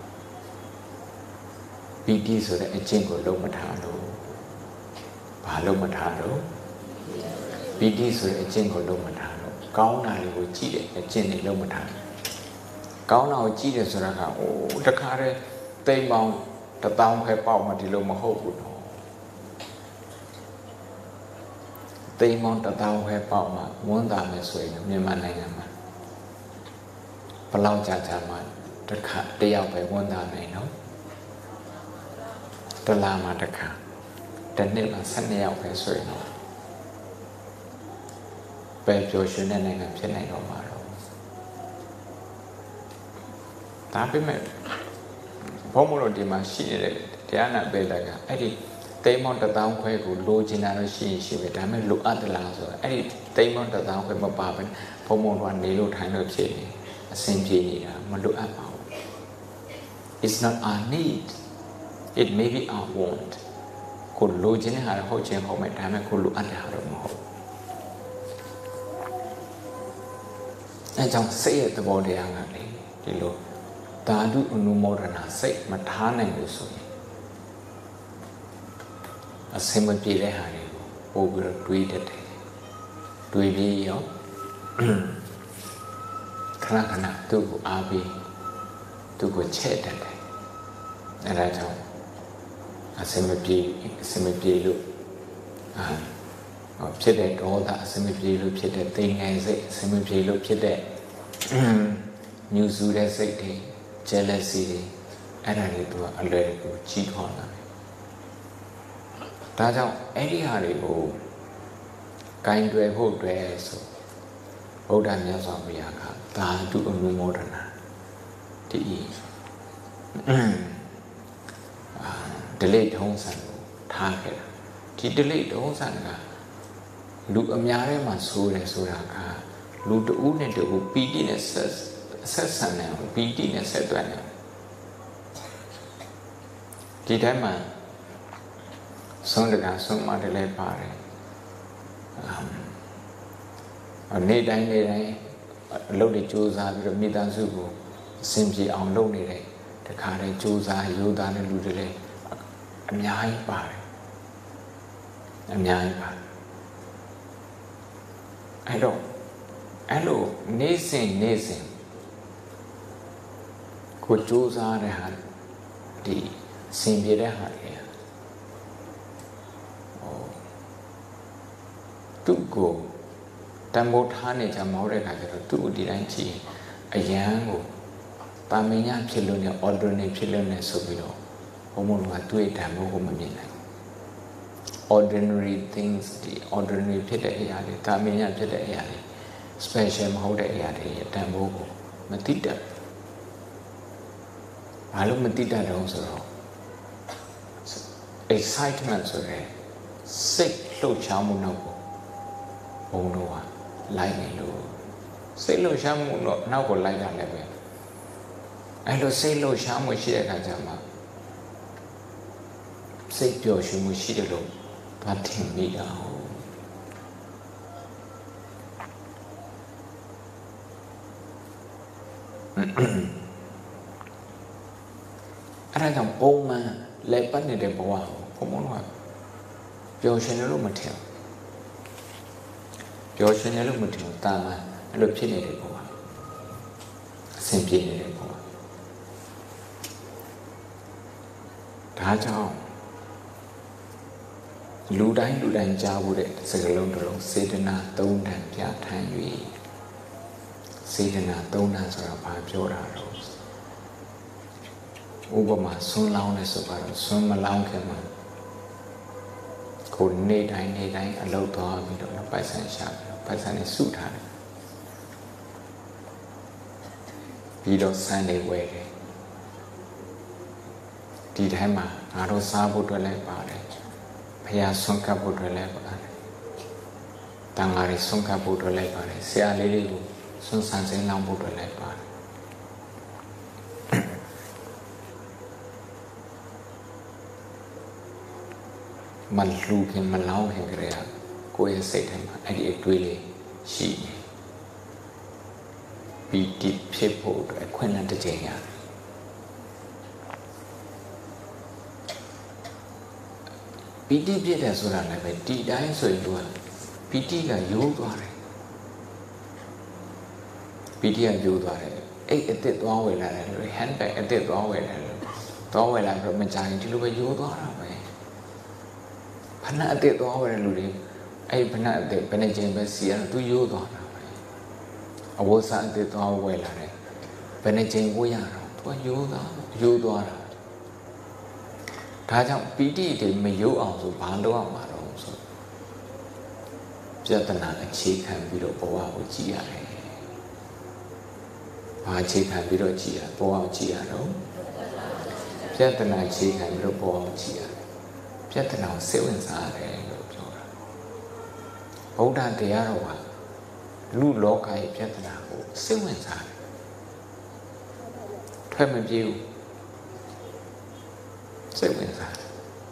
A: ပီတိဆိုတဲ့အကျင့်ကိုလုံးမထားလို့ဘာလုံးမထားလို့ပီတိဆိုတဲ့အကျင့်ကိုလုံးမထားလို့ကောင်းတာတွေကိုကြည့်တဲ့အကျင့်တွေလုံးမထားဘူးကောင်းတာကိုကြည့်တယ်ဆိုတာကတခါတည်းတိမ်ပေါင်း1000ခဲပေါက်မှဒီလိုမဟုတ်ဘူးနော်တိမ်ပေါင်း1000ခဲပေါက်မှဝန်းတာမယ်ဆိုရင်မြန်မာနိုင်ငံမှာဘယ်လောက်ကြာမှတစ်ခါတယောက်ပဲဝန်းတာနိုင်နော်တလားမှာတစ်ခါတစ်နှစ်မှာ12ယောက်ပဲဆိုရင်တော့ပဲပျော်ရွှင်တဲ့နိုင်ငံဖြစ်နိုင်တော့မှာတော့ဒါပေမဲ့ဘုံမလို့ဒီမှာရှိနေတဲ့တရားနာပေလကအဲ့ဒီတိမ်မောင်း1000ခွဲကိုလိုချင်တာတော့ရှိပဲဒါပေမဲ့လိုအပ်သလားဆိုတော့အဲ့ဒီတိမ်မောင်း1000ခွဲမပါဘဲဘုံမလို့ကနေလို့ထိုင်လို့ဖြစ်နေအဆင်ပြေနေတာမလိုအပ်ပါဘူး It's not our need it may be our want ကိုလိုချင်တဲ့ဟာဟုတ်ချင်းဟုတ်မယ်ဒါပေမဲ့ကိုလိုအပ်တဲ့ဟာတော့မဟုတ်အဲကြောင့်စိတ်ရဲ့သဘောတရားကလေဒီလိုဓာတုအနုမောဒနာစိတ်မထားနိုင်လို့ဆိုရင်အစင်မပြေတဲ့ဟာတွေကိုပို့ပြီးတော့တွေးတတ်တယ်တွေးပြီးရောခဏသူ့ကိုအားပြီးသူ့ကိုချဲ့တတ်တယ်အဲဒါကြောင့်အစင်မပြေလို့ဖြစ်တဲ့ဒေါသအစင်မပြေလို့ဖြစ်တဲ့သိငယ်စိတ်အစင်မပြေလို့ဖြစ်တဲ့ညှူဆူတဲ့စိတ်တွေ jealousy တွေအဲ့ဒါတွေသူကအလွယ်တကူကြီးထွားလာတယ်ဒါကြောင့်အဲ့ဒီဟာတွေကိုဂိုင်းတွယ်ဖို့အတွက်ဆိုဗုဒ္ဓမြတ်စွာဘုရားကဓာတုအနုမောဒနာဒီဒလိထုံးစံကိုထားခဲ့တာဒီဒလိထုံးစံကလူအများထဲမှာဆိုတယ်ဆိုတာကလူတဦးနဲ့တဦးပီတိနဲ့ဆက်ဆံနေအောင်ပီတိနဲ့ဆက်သွယ်နေအောင်ဒီတိုင်းမှာဆုံးတကဆုံးမတယ်လည်းပါတယ်နေ့တိုင်းအလုပ်တွေစူးစမ်းပြီးတော့မိသားစုကိုအဆင်ပြေအောင်လုပ်နေတဲ့တခါတည်းစူးစမ်းရိုးသားတဲ့လူတွေလည်းအများကြီးပါတယ်အဲ့လိုနေ့စဉ်ကိုစူးစမ်းတဲ့ဟာဒီဆင်ပြေတဲ့ဟာတွေသူ့ကိုတန်ဖိုးထားနေကြမဟုတ်တဲ့အခါကျတော့သူ့ကိုဒီတိုင်းကြည့်အယံကိုတာမင်ညာဖြစ်လို့နဲ့ ordinary ဖြစ်လို့နဲ့ဆိုပြီးတော့ဘုံဘုံကတွေ့တန်ဖိုးကိုမမြင်နိုင် ordinary things ဒီ ordinary ဖြစ်တဲ့အရာတွေတာမင်ညာဖြစ်တဲ့အရာတွေ special မဟုတ်တဲ့အရာတွေတန်ဖိုးကိုမသိတတ်ဘာလို့မသိတတ်တော့ဆိုတော့ excitement ဆိုတဲ့စိတ်လှုပ်ရှားမှုနောက်ကိုဘုံတော့လိုက်နေလို့စိတ်လှုပ်ရှားမှုတော့နောက်ကိုလိုက်တာလည်းပဲအဲ့လိုစိတ်လှုပ်ရှားမှုရှိတဲ့အခါကျမှစိတ်ပျော်ရွှင်မှုရှိတယ်လို့ဘာထင်မိတာဟုတ်အဲ့ဒါကြောင့်ပုံမှန်လက်ပတ်နေတဲ့ဘဝကိုဘုံဘုံကပျော်ရွှင်လို့မထင်ပျော်ရွှင်လို့မထင်တာမှအဲ့လိုဖြစ်နေတဲ့ဘဝအဆင်ပြေနေတဲ့ဘဝဒါကြောင့်လူတိုင်းကြားဖို့တဲ့စကားလုံးတစ်လုံးစေတနာ3တန်ပြထမ်း၍စေတနာ3တန်ဆိုတာဘာပြောတာတော့ Ubama sun long ne so ba sun ma long ke ma ko ne dai a lo to bi do na pai san sha pai san ne su tha ne bi do san ne we de di thai ma nga do sa bu twa lai pa de phaya sun kap bu twa lai pa de tang nga ri sun kap bu twa lai pa de sia le le ko sun san sin long bu twa lai pa deมันลูกเห็นมันเล่าเห็นกันเลยอ่ะกูจะเสร็จให้มาไอ้ที่ด้วยเลยชีปีติเพียบโผล่ไอ้คนนั้นจะเจียงปีติเพียบแต่สุดอะไรไปตีได้สวยด้วยปีติก็ยุ่งตัวอะไรปีติก็ยุ่งตัวอะไรไอ้ติดตัวเวลาเลยหันไปไอ้ติดตัวเวลาเลยตัวเวลาเราไม่จ่ายที่รู้ไปยุ่งตัวอะไรพนักเตะตัวเอาไว้ในรูดิไอ้พนักเตะเป็นในเจนเป็นเสียนตัวยุ่งตัวนะเอาวัวสันเตะตัวเอาไว้ละเนี่ยเป็นในเจนกูยังตัวยุ่งตัวนะถ้าจังปีที่เดี๋ยวไม่ยุ่งเอาสุบานตัวมาเราสุเจ้าตนาเชี่ยขันบิโรปว่าอุจิอะไรพาเชี่ยขันบิโรจิอะปว่าอุจิอะเราเจ้าตนาเชี่ยขันบิโรปว่าอุจิอะပြဿနာကိုစိတ်ဝင်စားတယ်လို့ပြောတာဗုဒ္ဓတရားတော်ကလူလောကရဲ့ပြဿနာကိုစိတ်ဝင်စားတယ်ထွက်မပြေဘူးစိတ်ဝင်စားတယ်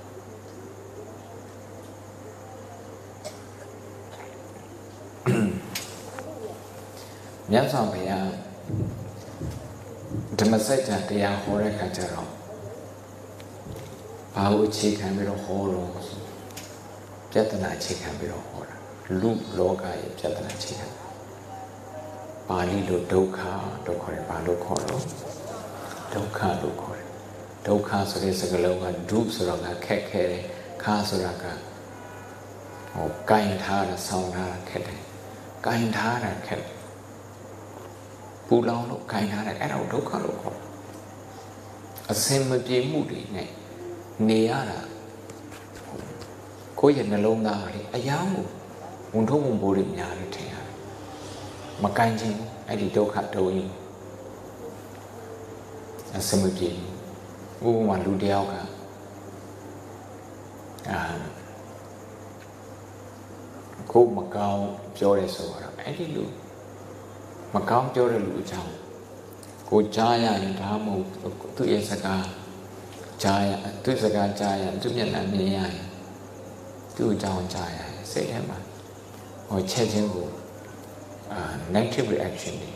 A: မြတ်စွာဘုရားဓမ္မစကြာတရားဟောတဲ့အခါကျတော့ဘာလို့အခြေခံပြီးတော့ဟောလို့ပြဿနာအခြေခံပြီးတော့ဟောတာလူလောကရဲ့ပြဿနာအခြေခံပါဠိလိုဒုက္ခလို့ခေါ်တယ်ဘာလို့ခေါ်တော့ဒုက္ခလို့ခေါ်တယ်ဒုက္ခဆိုတဲ့စကားလုံးကဒုဆိုတော့ကခက်ခဲတယ်ခါဆိုတာကကင်ထားတာဆောင်းထားတာခက်တယ်ကင်ထားတာခက်တယ်ပူလောင်လို့ကင်ထားတယ်အဲ့ဒါကိုဒုက္ခလို့ခေါ်အစင်မပြေမှုတွေနဲ့နေရတာကိုယ့်ရဲ့နှလုံးသားလေးအယောင်ကိုဝန်ထုံးဝန်ပိုးတွေများတယ်ထင်ရတယ်မကင်ချင်းအဲ့ဒီဒုက္ခတုံးရင်အစမပြေဘူးဥပမာလူတယောက်ကကိုမကောင်းပြောရဲဆိုတော့အဲ့ဒီလူမကောင်းပြောတဲ့လူအကြောင်းကိုကြားရရင်ဒါမှမဟုတ်သူ့ရဲ့စကားကြားရသူစကားကြားရသူမျက်နှာမြင်ရရင်သူ့အကြောင်းကြားရစိတ်ထဲမှာချက်ချင်းကိုnegative reaction တွေ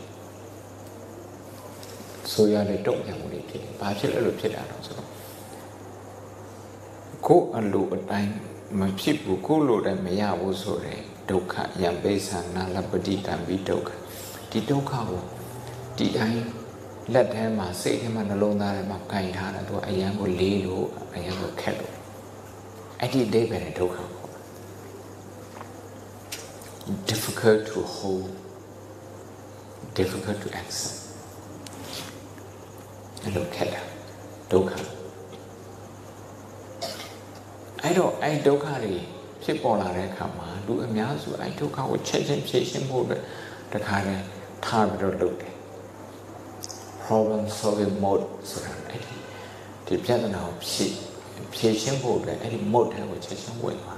A: ဆိုရတဲ့တုံ့ပြန်မှုတွေဖြစ်တယ်။ဘာဖြစ်လဲလို့ဖြစ်တာတော့ဆိုတော့ကိုယ်အလိုအတိုင်းမဖြစ်ဘူးကိုယ်လိုတိုင်းမရဘူးဆိုတဲ့ဒုက္ခယံပိဿာနာလပတိတံပိဒုက္ခဒီဒုက္ခကိုဒီတိုင်းလက်ထဲမှာစိတ်ထဲမှာနှလုံးသားထဲမှာကင်ထားတာသူအယံကိုလေးလို့အယံကိုခက်လို့အဲ့ဒီဒိဗ္ဗေဒုက္ခ difficult to hold difficult to accept အဲ့လိုခက်တာဒုက္ခအဲ့တော့အဲ့ဒုက္ခတွေဖြစ်ပေါ်လာတဲ့အခါမှာလူအများစုအဲ့ဒုက္ခကိုချက်ချင်းဖြေရှင်းဖို့အတွက်တခါတည်းထားပြီးတော့လုပ်တယ် problem solving mode ဆိုတာအဲ့ဒီပြဿနာကိုဖြေရှင်းဖို့အတွက်အဲ့ဒီ mode တွေကိုချက်ချင်းဝင်သွား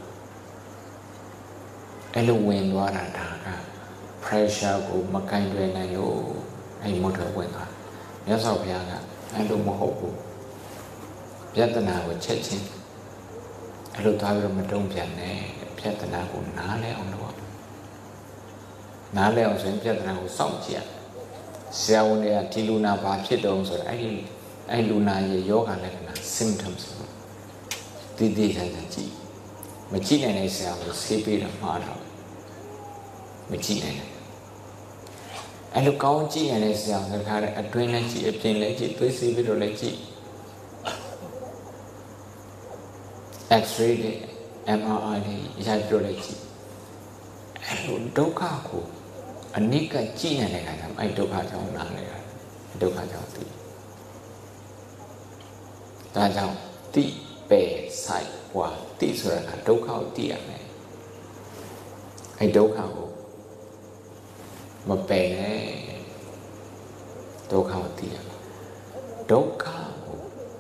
A: အဲ့လိုဝင်သွားတာဒါက pressure ကိုမကင်တွယ်နိုင်လို့အဲ့ဒီ mode တွေဝင်သွားမြတ်စွာဘုရားကအဲ့လိုမဟုတ်ဘူးပြဿနာကိုချက်ချင်းအဲ့လိုသွားပြီးတော့မတုံ့ပြန်နဲ့ပြဿနာကိုနားလဲအောင်လုပ်နားလဲအောင်ဆိုရင်ပြဿနာကိုစောင့်ကြည့်ရဆရာဝန်တွေကဒီလူနာဘာဖြစ်တုံးဆိုတော့အဲ့လူနာရဲ့ယောဂလက္ခဏာ symptoms ဒီကြည့်မကြည့်နိုင်တဲ့ဆရာကိုဆေးပေးတာမှားတာမကြည့်နိုင်အဲ့လိုကောင်းကြည့်ရတဲ့ဆရာကခါတဲ့အတွင်းလည်းကြည့်အပြင်လည်းကြည့်သွေးစီးပြီးတော့လည်းကြည့် X-ray တွေ MRI တွေရိုက်ပြလိုက်ကြည့်အဲ့လိုဒုက္ခကိုအနိကကြည့်နေတဲ့အခါကျမှအဲ့ဒုက္ခကြောင့်နားနေတာဒုက္ခကြောင့်သိဒါကြောင့်တိပဲဆိုင်ပွားတိဆိုတာကဒုက္ခကိုသိရမယ်အဲဒုက္ခကိုမပယ်နဲ့ဒုက္ခကိုသိရမယ်ဒုက္ခကို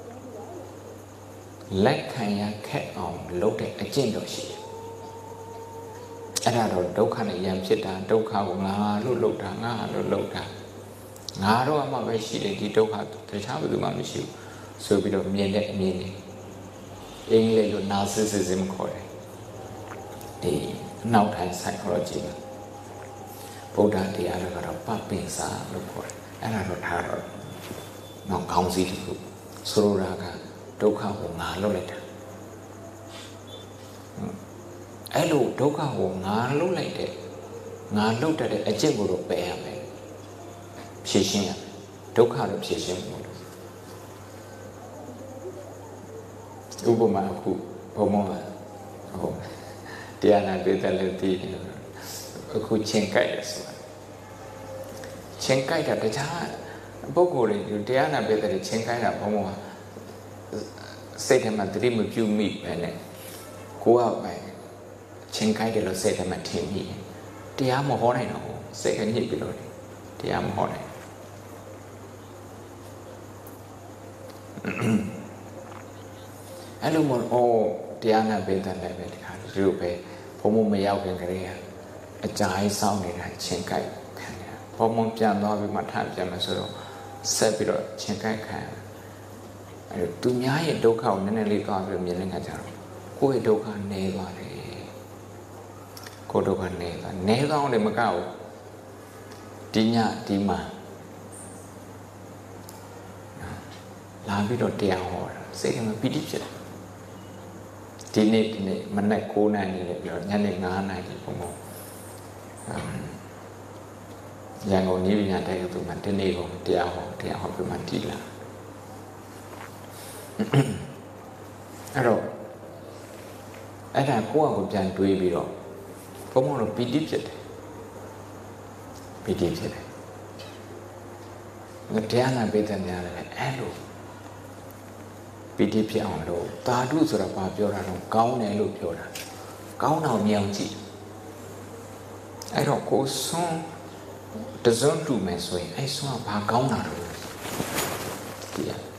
A: လက်ခံရခက်အောင်လုပ်တဲ့အကျင့်တော့ရှိတယ်အဲ့ဒါတော့ဒုက္ခနဲ့ရံဖြစ်တာဒုက္ခကိုငါလို့လုပ်တာငါလို့လုပ်တာငါတော့အမှပဲရှိတယ်ဒီဒုက္ခတခြားဘယ်သူမှမရှိဘူးဆိုပြီးတော့မြင်တဲ့အမြင်တွေအင်္ဂလိပ်လို narcissism ခေါ်တယ်ဒီနောက်ထိုင် psychology မှာဗုဒ္ဓတရားတွေကတော့ပပင်စာလို့ခေါ်တယ်အဲ့ဒါတော့ထားတော့နောက်ခေါင်းစည်းတစ်ခုဆိုလိုတာကဒုက္ခကိုငါလုပ်လိုက်တာအဲ့လိုဒုက္ခကိုငါလုပ်လိုက်တဲ့ငါလုပ်တတ်တဲ့အကျင့်ကိုတော့ပယ်ရမယ်ဖြေရှင်းရမယ်ဒုက္ခတော့ဖြေရှင်းမှုလို့ဥပမာအခုဘုံမောဟုတ်တရားနာတွေ့တယ်လို့သိတယ်အခုချင်းကြိုက်တယ်ဆိုတာချင်းကြိုက်တာတခြားပုဂ္ဂိုလ်တွေတရားနာတွေ့တယ်ချင်းကြိုက်တာဘုံမောစိတ်ထဲမှာတတိမပြုမိပဲနဲ့ကိုယ်ကပဲချင်းကြိုက်တယ်လို့စိတ်ထဲမှာထင်မိတရားမဟောနိုင်တော့စိတ်ကညစ်ပြီးလို့တရားမဟောနိုင်အဲ့လိုမျိုးတရားနာပေးတယ်လည်းပဲဒီခါဒီလိုပဲဘုံမမရောက်ခင်ကလေးကအကြာကြီးစောင့်နေတာချင်းကြိုက်ခံရဘုံမပြန်သွားပြီးမှထပြန်မယ်ဆိုတော့ဆက်ပြီးတော့ချင်းကြိုက်ခံအဲ့လိုသူများရဲ့ဒုက္ခကိုနည်းနည်းလေးသွားပြီးမြင်နေကြကြတော့ကိုယ့်ရဲ့ဒုက္ခနည်းသွားတယ်ကိုယ်ဒုက္ခနည်းသွားနည်းကောင်းတယ်မကောက်ဒီညဒီမှာလာပြီးတော့တရားဟောတာစိတ်ထဲမှာပီတိဖြစ်တယ်ဒီနေ့မနက်9 နာရီနဲ့ပြီးတော့ညနေ9 နာရီပုံပုံရန်ကုန်ပြည်ညာတိုက်သူမှာဒီနေ့ကိုတရားဟောပြီးမှတည်လာအဲ့တော့အဲ့ဒါကိုယ့်အကိုပြန်တွေးပြီးတော့ဘုံဘုံတော့ပီတိဖြစ်တယ်ပီတိဖြစ်တယ်တရားနာပေးတဲ့များလည်းအဲ့လိုပီတိဖြစ်အောင်လို့သာဓုဆိုတာဘာပြောတာတော့ကောင်းတယ်လို့ပြောတာကောင်းတော့မြောင်ကြည့်အဲ့တော့ကိုစွန်းတစွန်းတူမယ်ဆိုရင်အဲ့စွန်းကဘာကောင်းတာတော့ဒီ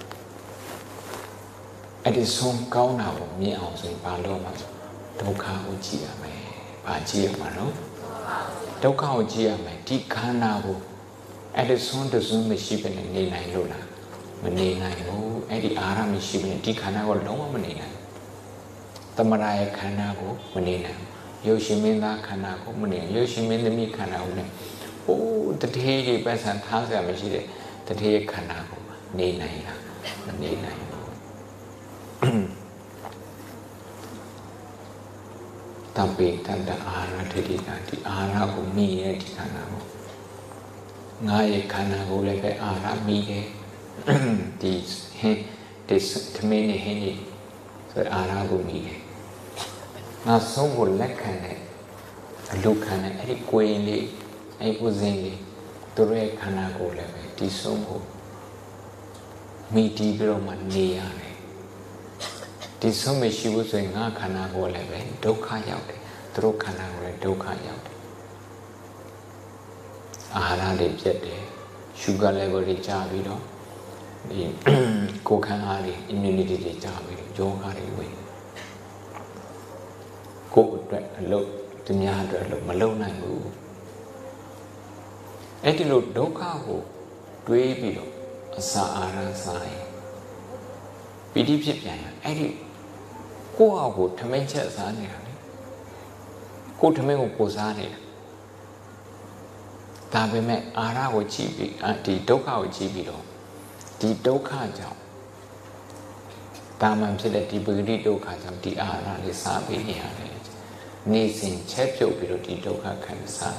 A: အဲ့ဒီစွန်းကောင်းတာကိုမြင်အောင်ဆိုရင်ဘာလို့မှဒုက္ခကိုကြည့်ရမယ်ဘာကြည့်ရမှာတော့ဒုက္ခကိုကြည့်ရမယ်ဒီခန္ဓာကိုအဲ့ဒီစွန်းတစွန်းမရှိဘဲနေနိုင်လို့လားမနေနိုင်ဘူးအဲ့ဒီအာရမရှိဘဲဒီခန္ဓာကိုလုံးဝမနေနိုင်သမဏရဲ့ခန္ဓာကိုမနေနိုင်ရုပ်ရှင်မင်းသားခန္ဓာကိုမနေရုပ်ရှင်မင်းသမီးခန္ဓာကိုလည်းဟိုးတထေးကြီးပတ်စံထားစရာမရှိတဲ့တထေးရဲ့ခန္ဓာကိုနေနိုင်လားမနေနိုင်ဘူးတပိတန္တအာရထေတိကဒီအာရကိုမိရဲ့ဒီခန္ဓာကိုငါရဲ့ခန္ဓာကိုလည်းပဲအာရမိတယ်ဒီဟင်းဒီသမင်းနဲ့ဟင်းကြီးဆိုအာရကိုမိတယ်ငါဆုံးကိုလက်ခံတဲ့အလုခံတဲ့အဲ့ဒီကိုယ်လေးအဲ့ဥစဉ်လေးသူရဲ့ခန္ဓာကိုလည်းပဲဒီဆုံးကိုမိတီးပြီးတော့မှနေရတယ်ဒီဆုံးမရှိဘူးဆိုရင်ငါခန္ဓာကိုလည်းပဲဒုက္ခရောက်တယ်သူတို့ခန္ဓာကိုလည်းဒုက္ခရောက်တယ်အာဟာရတွေပြတ်တယ်ရှုဂါ level တွေကျပြီးတော့ဒီကိုယ်ခန္ဓာတွေ immunity တွေကျပြီးတော့ယောဂတွေဝင်ကိုယ်အတွက်အလုပ်သူများအတွက်အလုပ်မလုပ်နိုင်ဘူးအဲ့ဒီလိုဒုက္ခကိုတွေးပြီးတော့အစာအာဟာရဆိုင်ပီတိဖြစ်ပြန်ရအဲ့ဒီကိုယ့်အကိုထမင်းချက်စားနေတာလေကိုယ်ထမင်းကိုကိုစားနေတာဒါပေမဲ့အာဟာရကိုကြည့်ပြီးဒီဒုက္ခကိုကြည့်ပြီးတော့ဒီဒုက္ခကြောင့်တာမန်ဖြစ်တဲ့ဒီပဂတိဒုက္ခကြောင့်ဒီအာဟာရလေးစားပြီးနေရတယ်နေစဉ်ချက်ပြုတ်ပြီးတော့ဒီဒုက္ခခံစား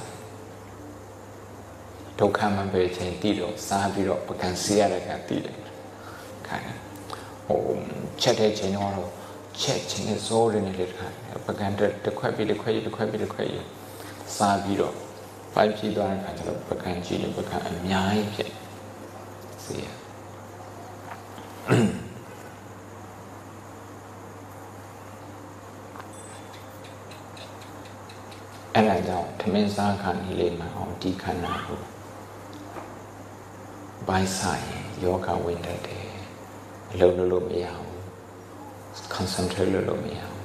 A: ဒုက္ခမှန်ပဲချင်းတည်တော့စားပြီးတော့ပကံစီရတဲ့ကတည်တယ်ခါတယ်ဟိုချက်တဲ့ချိန်တော့ချက်ချင်းနဲ့ဇောရနေတဲ့ခါပကံတစ်ခွက်ပြီးတစ်ခွက်ပြီးတစ်ခွက်ပြီးတစ်ခွက်စားပြီးတော့ပိုက်ပြီးသွားတဲ့ခါကျတော့ပကံကြီးနဲ့ပကံအများကြီးဖြစ်စီရအဲ့ဒါကြောင့်သမင်းစားခါနေလေးမှာအောင်ဒီခန္ဓာကိုဘိုင်းဆိုင်ယောဂဝင်တတ်တယ်အလုံးလို့မရဘူး concentrate လို့မရဘူး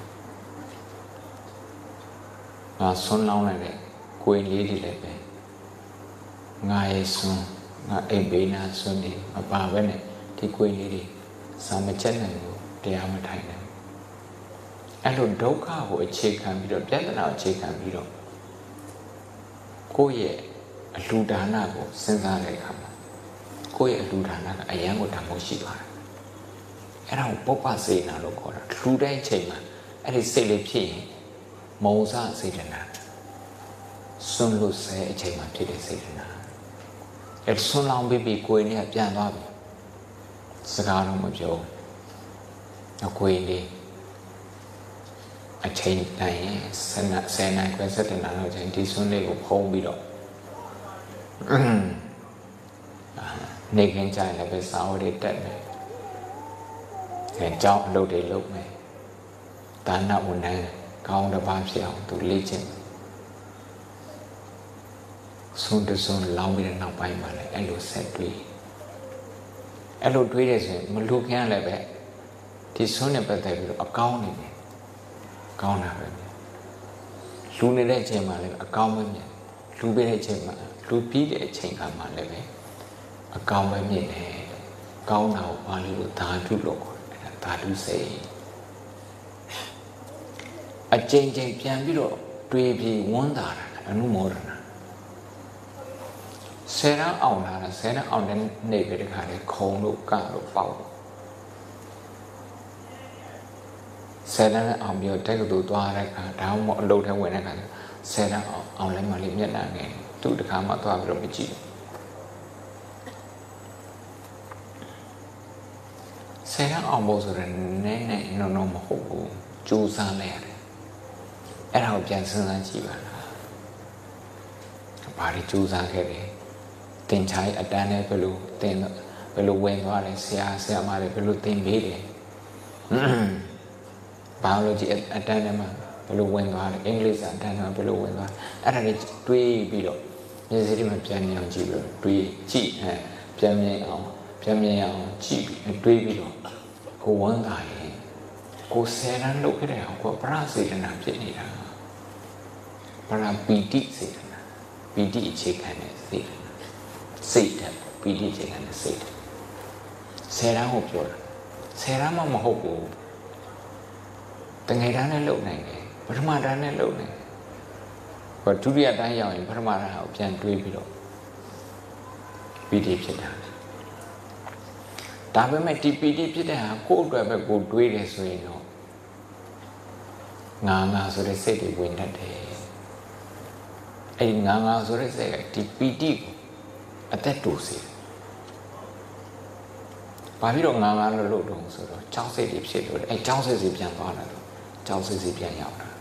A: ငါဆွန်းလောင်းလိုက်တဲ့ကိုယ်လေးတွေလည်းပဲငါရဲ့ဆွန်းငါအိမ်ဘေးနာဆွန်းနေမပါပဲနဲ့ဒီကိုယ်လေးတွေစာမချက်နိုင်ဘူးတရားမထိုင်နိုင်ဘူးအဲ့လိုဒုက္ခကိုအခြေခံပြီးတော့ပြဿနာအခြေခံပြီးတော့ကိုယ့်ရဲ့အလှူဒါနကိုစဉ်းစားတဲ့အခါမှာကိုယ့်ရဲ့အလှူဒါနကအယံကိုတန်ဖိုးရှိသွားတယ်အဲ့ဒါကိုပုပ္ပစေနာလို့ခေါ်တာလှူတဲ့အချိန်မှာအဲ့ဒီစိတ်လေးဖြစ်ရင်မုံစစေတနာဆွန်းလို့ဆဲအချိန်မှာဖြစ်တဲ့စေတနာအဲ့ဆွန်းလောင်းပြီးကိုယ်နဲ့ပြန်သွားပြီစကားတော့မပြောအကိုယ်လေးအချိန်တိုင်း10နိုင်ခွဲ17နာရီလောက်ချိန်ဒီဆွန်းလေးကိုဖုံးပြီးတော့နေခင်ကြရင်လည်းပဲစာအုပ်တွေတက်မယ်အဲကြောင်းအလုပ်တွေလုပ်မယ်ဒါနဝန်ထမ်းကောင်းတစ်ပါးဖြစ်အောင်သူလေ့ကျင့်ဆွန်းတဆွန်းလောင်းပြီးတဲ့နောက်ပိုင်းမှာလည်းအဲ့လိုဆက်တွေးအဲ့လိုတွေးတဲ့ဆိုရင်မလူခင်လည်းပဲဒီဆွန်းနဲ့ပတ်သက်ပြီးတော့အကောင်းနေတယ်ကောင်းတာပဲလူနေတဲ့အချိန်မှာလည်းအကောင်းပဲမြင်လူပေးတဲ့အချိန်မှာလူပြီးတဲ့အချိန်ကမှလည်းပဲအကောင်းပဲမြင်တယ်ကောင်းတာကိုဘာလို့ဓာတုလို့ခေါ်တယ်ဓာတုစိတ်အကျဉ်းချင်းပြန်ပြီးတော့တွေးပြီးဝန်းတာအနုမောဒနာဆယ်ရန်အောင်လာတာဆယ်ရန်အောင်တဲ့နေပဲတခါလေခုံလို့ကန့်လို့ပေါက်လို့ဆယ်ရန်အောင်ပြီးတော့တက်ကတူသွားတဲ့အခါဒါမှမဟုတ်အလုပ်ထဲဝင်တဲ့အခါဆယ်ရန်အောင်လည်းမလေးမျက်နှာငယ်သူ့တခါမှသွားပြီးတော့မကြည့်ဆယ်ရန်အောင်ဖို့ဆိုရင်နည်းနည်းနော်မဟုတ်ဘူးကြိုးစားလိုက်ရတယ်အဲ့ဒါကိုပြန်စဉ်းစားကြည့်ပါလားဘာတွေကြိုးစားခဲ့တယ်တင်ချိုင်းအတန်းနဲ့ဘယ်လိုဝင်သွားလဲဆရာမတွေဘယ်လိုသင်ပေးတယ်ဘာလို့ဒီအတန်းထဲမှာဘယ်လိုဝင်သွားလဲအင်္ဂလိပ်စာအတန်းထဲမှာဘယ်လိုဝင်သွားအဲ့ဒါတွေတွေးပြီးတော့မျက်စိတွေမှာပြန်မြင်အောင်ကြည့်ပြီးတွေးကြည့်ပြန်မြင်အောင်ကြည့်ပြီးတွေးပြီးတော့ကိုဝမ်းသာရင်ကိုဆယ်ရန်လုပ်ခဲ့တဲ့အောင်ကိုပရစေတနာဖြစ်နေတာပရပီတိစေတနာပီတိအခြေခံတဲ့စေတနာစိတ်တဲ့ပီတိအခြေခံတဲ့စိတ်ဆယ်ရန်ကိုပြောတာဆယ်ရန်မှမဟုတ်ဘူးတငယ်တန်းနဲ့လုပ်နိုင်တယ်ပထမတန်းနဲ့လုပ်နိုင်တယ်ဟောဒုတိယတန်းရောက်ရင်ပထမတန်းကိုပြန်တွေးပြီးတော့ပီတိဖြစ်တာဒါပေမဲ့ဒီပီတိဖြစ်တဲ့ဟာကိုယ့်အတွက်ပဲကိုယ်တွေးတယ်ဆိုရင်တော့ငါဆိုတဲ့စိတ်တွေဝင်တတ်တယ်အဲ့ဒီငါဆိုတဲ့စိတ်ကဒီပီတိကိုအသက်တူစေဘာဖြစ်လို့ငါလို့လို့တော့ဆိုတော့ကြောက်စိတ်တွေဖြစ်လို့အဲ့ကြောက်စိတ်စီပြန်သွားတာတော့ကြောက်စိတ်စီပြန်ရောက်တာ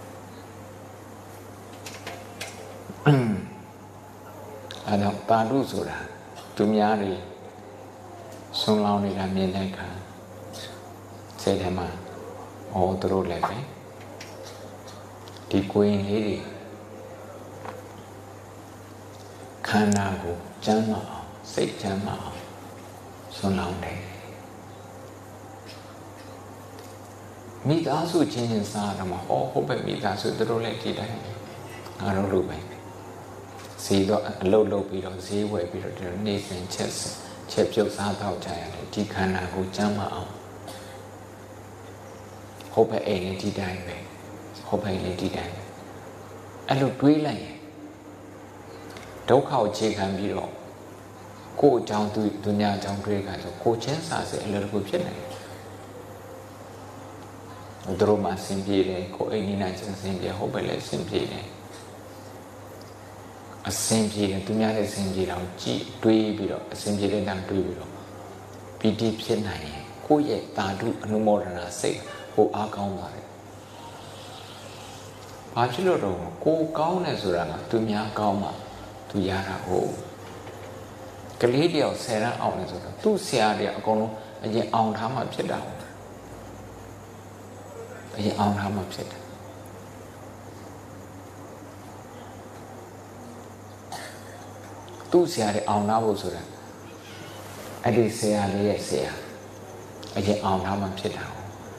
A: အဲ့တော့တာတုဆိုတာသူများတွေဆုံးလောင်းနေတာမြင်တဲ့အခါစိတ်ထဲမှာသူတို့လည်းပဲဒီကိုယ်လေးတွေခန္ဓာကိုကျမ်းမာအောင်စိတ်ကျမ်းမာအောင်ဆုံးလောင်းတယ်မိသားစုချင်းစားတော့မှဟုတ်ပဲမိသားစုသူတို့လည်းဒီတိုင်းငါတို့လိုပဲဈေးတော့အလုပ်လုပ်ပြီးတော့ဈေးဝယ်ပြီးတော့ဒီနေစဉ်ချက်ပြုတ်စားတော့ကြရတယ်ဒီခန္ဓာကိုကျမ်းမာအောင်ဟုတ်ပဲအိမ်နဲ့ဒီတိုင်းပဲဟုတ်ပဲလေဒီတိုင်းပဲအဲ့လိုတွေးလိုက်ရင်ဒုက္ခကိုခြေခံပြီးတော့ကိုယ်အကြောင်းသူများအကြောင်းတွေးကြဆိုကိုချင်းစာစေအလိုတကူဖြစ်နေတယ်သူတို့မှဆင်ပြေတယ်ကိုယ်အိမ်နီးနားချင်းဆင်ပြေဟုတ်ပဲလေဆင်ပြေတယ်အဆင်ပြေတယ်သူများလည်းဆင်ပြေတော့ကြည်တွေးပြီးတော့အဆင်ပြေတဲ့တန်းတွေးပြီးတော့ပီတိဖြစ်နိုင်ရင်ကိုယ့်ရဲ့တာဓုအနုမောဒနာစိတ်ကိုအားကောင်းပါတယ်။ဘာဖြစ်လို့တော့ကိုကောင်းတယ်ဆိုတာကသူများကောင်းမှသူရတာဟုတ်ကလေးတယောက်ဆယ်ရန်အောင်နေဆိုတော့သူ့ဆရာတွေအကုန်လုံးအရင်အောင်ထားမှဖြစ်တာအရင်အောင်ထားမှဖြစ်တယ်သူ့ဆရာတွေအောင်လာဖို့ဆိုတာအဲ့ဒီဆရာလေးရဲ့ဆရာအရင်အောင်လာမှဖြစ်တာ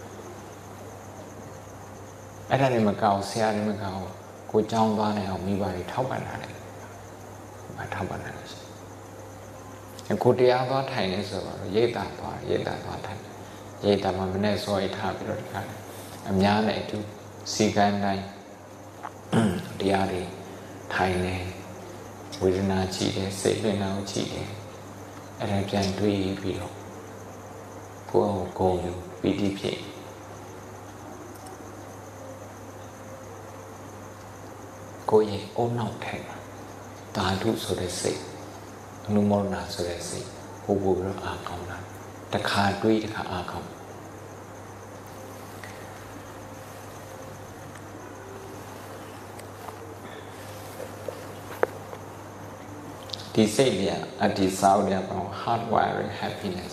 A: အဲ့ဒါလည်းမကောက်ဆရာလည်းမကောက်ကိုကြောင်းသွားနေအောင်မိဘတွေထောက်ပံ့တာလေထောက်ပံ့တာလေကိုတရားသွားထိုင်နေဆိုတော့ရိတ်တာသွားထိုင်ရိတ်တာမှမနဲ့စောရထားပြီးတော့ဒီကအများနဲ့အတူစီကန်းတိုင်းတရားတွေထိုင်နေဝေဒနာကြည့်တယ်စိတ်ဝင်နာကိုကြည့်တယ်အဲ့ဒါပြန်တွေးပြီးတော့ကိုယ်ကိုယ်ယူပီတိဖြစ်ကိုယ်ရဲ့အုံနောက်ထိုင်ဓာတုဆိုတဲ့စိတ်အနုမောဒနာဆိုတဲ့စိတ်ဟိုဘပြီးတော့အာကောင်းတာတခါတွေးတခါအာကောင်းဒီစိတ်လေးအဒီစောင်းလေးပေါ့ hardwiring happiness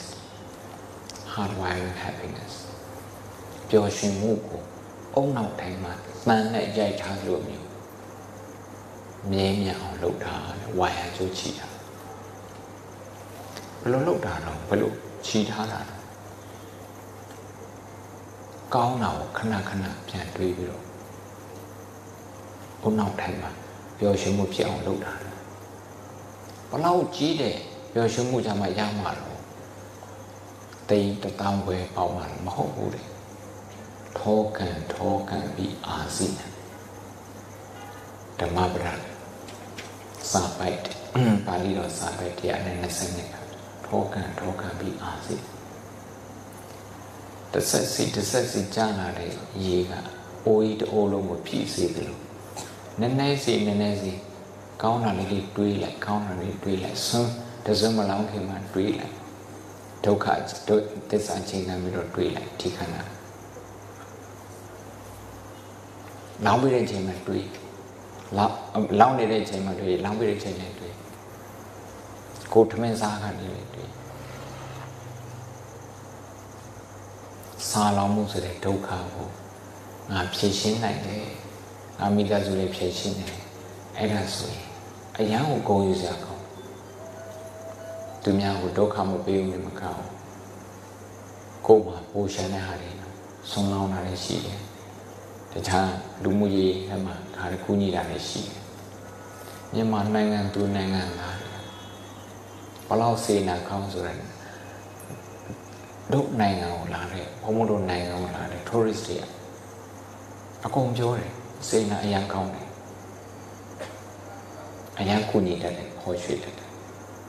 A: ပျော်ရွှင်မှုကိုအုံနောက်တိုင်းမှာမှန်နဲ့ရိုက်ထားလို့မျိုးမြဲမြံအောင်လုပ်တာဝါရကျိုးချီတာဘယ်လိုလုပ်တာတော့ဘယ်လိုချီထားတာတော့ကောင်းတာကိုခဏပြန်တွေးပြီးတော့အုံနောက်တိုင်းမှာပျော်ရွှင်မှုဖြစ်အောင်လုပ်တာဘလောက်ကြီးတယ်ပျော်ရွှင်မှုကြမှာရမှာတော့တိမ်တထောင်ခွဲပေါက်မှာမဟုတ်ဘူးလေထောကန်ပြီးအာစီဓမ္မပဒစာပိုက်ပါဠိတော်စာပိုက်တရားနဲ့20နှစ်ထောကန်ပြီးအာစီတစ်ဆက်စီကြားလာတဲ့ရေကအိုးကြီးတအိုးလုံးကိုဖြည့်စေတယ်လို့နည်းနည်းစီကောင်းတာလေးတွေးလိုက်စွန်းတစွန်းမလောင်းခင်မှာတွေးလိုက်ဒုက္ခသစ္စာချိန်ခံပြီးတော့တွေးလိုက်ဒီခန္ဓာလောင်းပြီးတဲ့ချိန်မှာတွေးလောင်းနေတဲ့ချိန်မှာတွေးလောင်းပြီးတဲ့ချိန်နဲ့တွေးကိုထမင်းစားကနေလေတွေးစားလောင်းမှုဆိုတဲ့ဒုက္ခကိုငါဖြေရှင်းနိုင်တယ်ငါမိသားစုလေးဖြေရှင်းတယ်အဲ့ဒါဆိုရင်အရန်ကိုဂုဏ်ယူစရာကောင်းသူများကိုဒုက္ခမပေးဘူးမကောင်းကိုယ်မှာပူရှမ်းတဲ့ဟာတွေဆုံးလောင်းတာလည်းရှိတယ်တခြားလူမှုရေးအမှဒါတစ်ခုညီတာလည်းရှိတယ်မြန်မာနိုင်ငံသူနိုင်ငံသားဘလောက်စေနာကောင်းဆိုတဲ့တို့နိုင်ငံကိုလာတဲ့ဘုံမတို့နိုင်ငံကိုလာတဲ့ tourist တွေအကုန်ပြောတယ်စေနာအရန်ကောင်းတယ်အရန်ကူညီတတ်တယ်ခေါ်ရွှေ့တတ်တယ်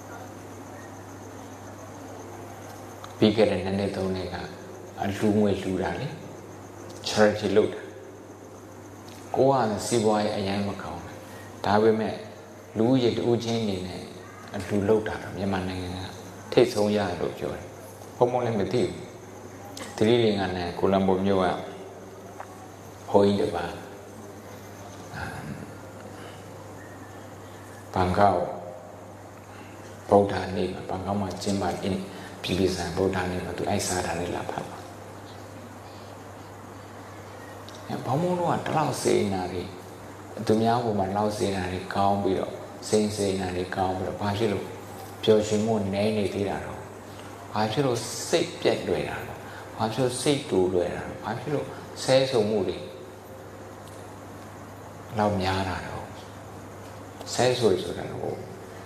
A: ပြီးခဲ့တဲ့နှစ်သုံးနှစ်ကအလူငွေလှူတာလေ charity လုပ်တာကိုကစီးပွားရေးအရန်မကောင်းဘူးဒါပေမဲ့လူရည်တူချင်းနေနဲ့အလူလုပ်တာတော့မြန်မာနိုင်ငံကထိတ်ဆုံးရလို့ပြောတယ်ဘုံဘုံလည်းမသိဘူးသတိလင်္ကာနဲ့ကိုလံဘိုမြို့ကဟိုင်းတပါဘန်ကောက်ဗုဒ္ဓနေ့မှာဘန်ကောက်မှာကျင်းပတဲ့ပြည်ပဆိုင်ဗုဒ္ဓနေ့မှာသူအိုက်စားတာလေးလာဖတ်ပါဘောင်းမုံတို့ကတလောက်စေနာတွေသူများပေါ်မှာလောက်စေနာတွေကောင်းပြီးတော့စိန်စေနာတွေကောင်းပြီးတော့ဘာဖြစ်လို့ပျော်ရွှင်မှုနည်းနေသေးတာတော့ဘာဖြစ်လို့စိတ်ပြက်လွယ်တာတော့ဘာဖြစ်လို့စိတ်တူလွယ်တာတော့ဘာဖြစ်လို့ဆဲဆုံမှုတွေလောက်များတာတော့ဆဲဆိုတာတော့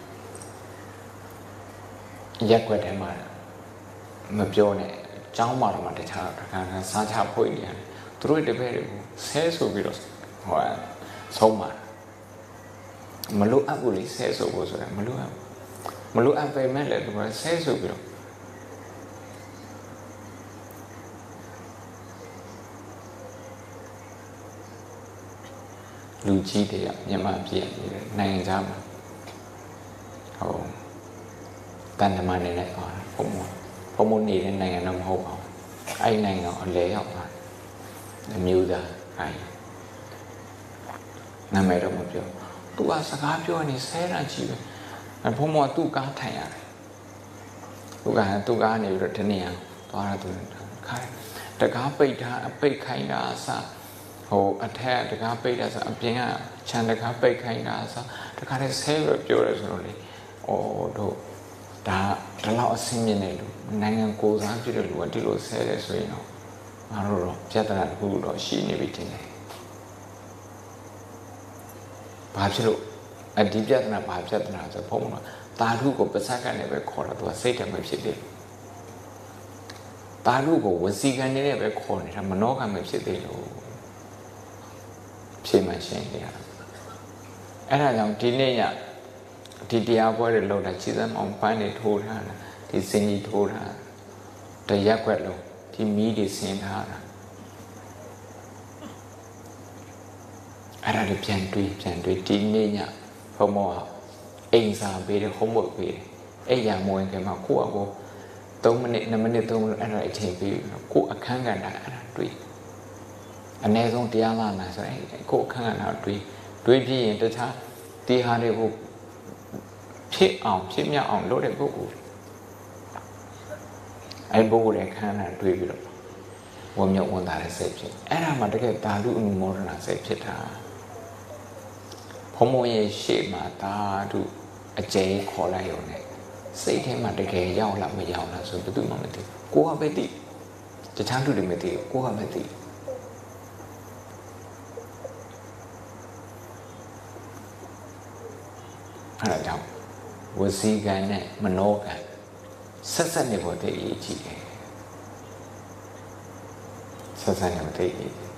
A: ရက်ွက်ထဲမှာမပြောနဲ့ကျောင်းမှာတော့တခြားစားချဖွေးနေတယ်သူတို့တပည့်တွေကိုဆဲဆိုပြီးတော့ဆုံးမှာမလို့အပ်ဘူးလေဆဲဆိုဖို့ဆိုတာမလို့အပ်ပဲမဲ့လေသူကဆဲဆိုပြီးတော့လူကြီးတွေကမြန်မာပြည်နိုင်ငံသားမှာတန်တမနေနဲ့ပါဘုံမနေတဲ့နိုင်ငံတော့မဟုတ်ပါဘူးအဲ့နိုင်ငံအလဲရောက်ပါအမျိုးသားအဲ့နာမည်တော့မပြောသူကစကားပြောနေဆဲတာကြီးပဲဘုံမသူ့ကားထိုင်ရတယ်သူ့ကားနေပြီးတော့တနေ့အောင်သွားတာသူခိုင်းတကားပိတ်ထားအပိတ်ခိုင်းတာအစားအထက်တကားပိတ်တာဆိုအပြင်ကခြံတကားပိတ်ခိုင်းတာဆိုတခါတည်းဆဲပြီးပြောရဲဆိုတော့လေတို့ဒါလောက်အဆင်မြင့်နေလို့နိုင်ငံကိုစားဖြစ်တဲ့လူကဒီလိုဆဲတယ်ဆိုရင်တော့ငါတို့တော့ပြဿနာတစ်ခုတော့ရှိနေပြီတင်တယ်ဘာဖြစ်လို့ဒီပြဿနာဘာပြဿနာဆိုဘုံမှာတာဓုကိုပစက္ကနဲ့ပဲခေါ်တာသူကစိတ်တမဖြစ်သေးတာဓုကိုဝစီကံနဲ့ပဲခေါ်နေတာမနောကံမဖြစ်သေးလို့ဖြေမှရှင်းနေရတာအဲ့ဒါကြောင့်ဒီနေ့ညဒီတရားပွဲတွေလုပ်တာခြေစမ်းအောင်ပန်းတွေထိုးထားတာဒီစင်ကြီးထိုးထားတရက်ွက်လုံးဒီမီးတွေဆင်းထားတာအဲ့ဒါတွေပြန်တွေးဒီနေ့ညဘုံမောအိမ်စာပေးတယ် homework ပေးတယ်အဲ့ရမဝင်ခင်မှာကိုယ့်အကို3မိနစ်2မိနစ်3မိနစ်အဲ့ဒါအချိန်ပေးကိုယ့်အခန်းကဏ္ဍအဲ့ဒါတွေးအနည်းဆုံးတရားလာနိုင်ဆိုရင်ကိုယ့်အခန်းကဏ္ဍတွေးပြီးရင်တခြားဒီဟာတွေကိုဖြစ်မြောက်အောင်လုပ်တဲ့ပုဂ္ဂိုလ်အဲ့ပုဂ္ဂိုလ်ရဲ့ခန္ဓာတွေးပြီးတော့ဝမ်းမြောက်ဝမ်းသာတဲ့စိတ်ဖြစ်အဲ့ဒါမှတကယ်သာဓုအနုမောဒနာစိတ်ဖြစ်တာဘုံဘုံရဲ့ရှေ့မှာသာဓုအကျယ်ခေါ်လိုက်ရုံနဲ့စိတ်ထဲမှာတကယ်ရောက်လာမရောက်လာဆိုဘယ်သူမှမသိကိုကပဲသိတခြားလူတွေမသိကိုကပဲသိအဲ့ဒါကြောင့်ဝစီကံနဲ့မနောကံဆက်နေဖို့တည်းအရေးကြီးတယ်ဆက်နေဖို့တည်း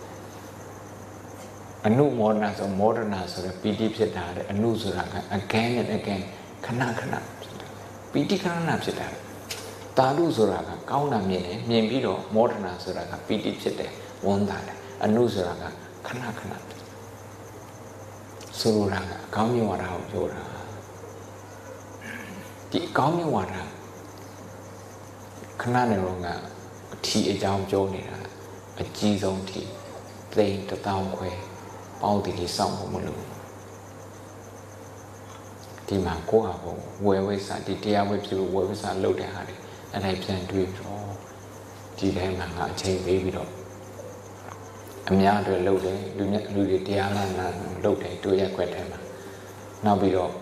A: အနုမောဒနာဆိုမောဒနာဆိုတဲ့ပီတိဖြစ်တာတဲ့အနုဆိုတာကအကဲနဲ့အကဲခဏဖြစ်တာပီတိခဏဖြစ်တာတာဓုဆိုတာကကောင်းတာမြင်တယ်မြင်ပြီးတော့မောဒနာဆိုတာကပီတိဖြစ်တယ်ဝမ်းသာတယ်အနုဆိုတာကခဏဆိုလိုတာကအကောင်းမြင်ဝါဒကိုပြောတာဒီအကောင်းမြင်ဝါဒခဏနေတော့ကအထီအကြောင်းပြောနေတာအကြီးဆုံးထီသိန်း1000ခွဲပေါင်းတီစောင့်ဖို့မလို့ဒီမှာကိုယ့်ဟာကိုဝယ်ဝိစာဒီတရားဝိဖြစ်ဝယ်ဝိစာလုပ်တဲ့ဟာတွေအဲ့ဒါပြန်တွေးပြီးတော့ဒီတိုင်းမှာငါအချိန်ပေးပြီးတော့အများအတွက်လုပ်တယ်လူတွေတရားနာလုပ်တယ်တို့ရက်ွက်တယ်မှာနောက်ပြီးတော့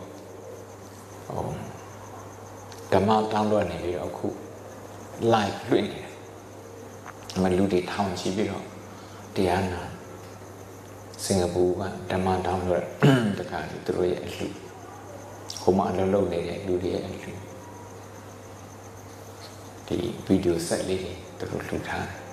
A: ဓမ္မတောင်းတော့နေပြီးတော့အခု live လွှင့်နေတယ်မလူတွေထောင်ချီပြီးတော့တရားနာစင်ကာပူကဓမ္မတောင်းတော့တခါသူတို့ရဲ့အလှဟိုမှာအလုပ်လုပ်နေတဲ့လူတွေရဲ့အလှဒီဗီဒီယိုဆက်လေးတွေသူတို့လှူထားတယ်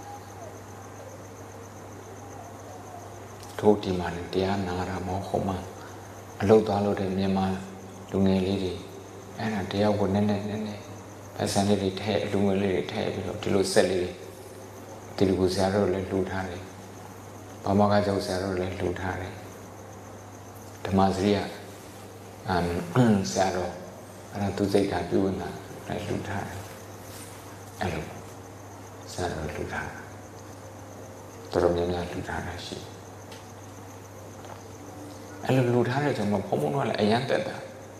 A: ထို့ဒီမှာတရားနာတာမဟုတ်ဟိုမှာအလုပ်သွားလို့တဲ့မြန်မာလူငယ်လေးတွေအဲ့ဒါတရားကိုနည်းနည်းပတ်စံလေးတွေထည့်လူငယ်လေးတွေထည့်ပြီးတော့ဒီလိုဆက်လေးတွေဒီလိုဆရာတို့လည်းလှူထားတယ်ဘာမကကျောင်းဆရာတို့လည်းလှူထားတယ်ဓမ္မစရိယဆရာတော်အဲ့ဒါသူစိတ်ဓာတ်ပြုနေတာလည်းလှူထားတယ်အဲ့လိုဆရာတော်လှူထားတာတော်များများလှူထားတာရှိအဲ့လိုလှူထားတဲ့ကြောင့်ဘုံဘုံကလည်းအရန်တက်တာ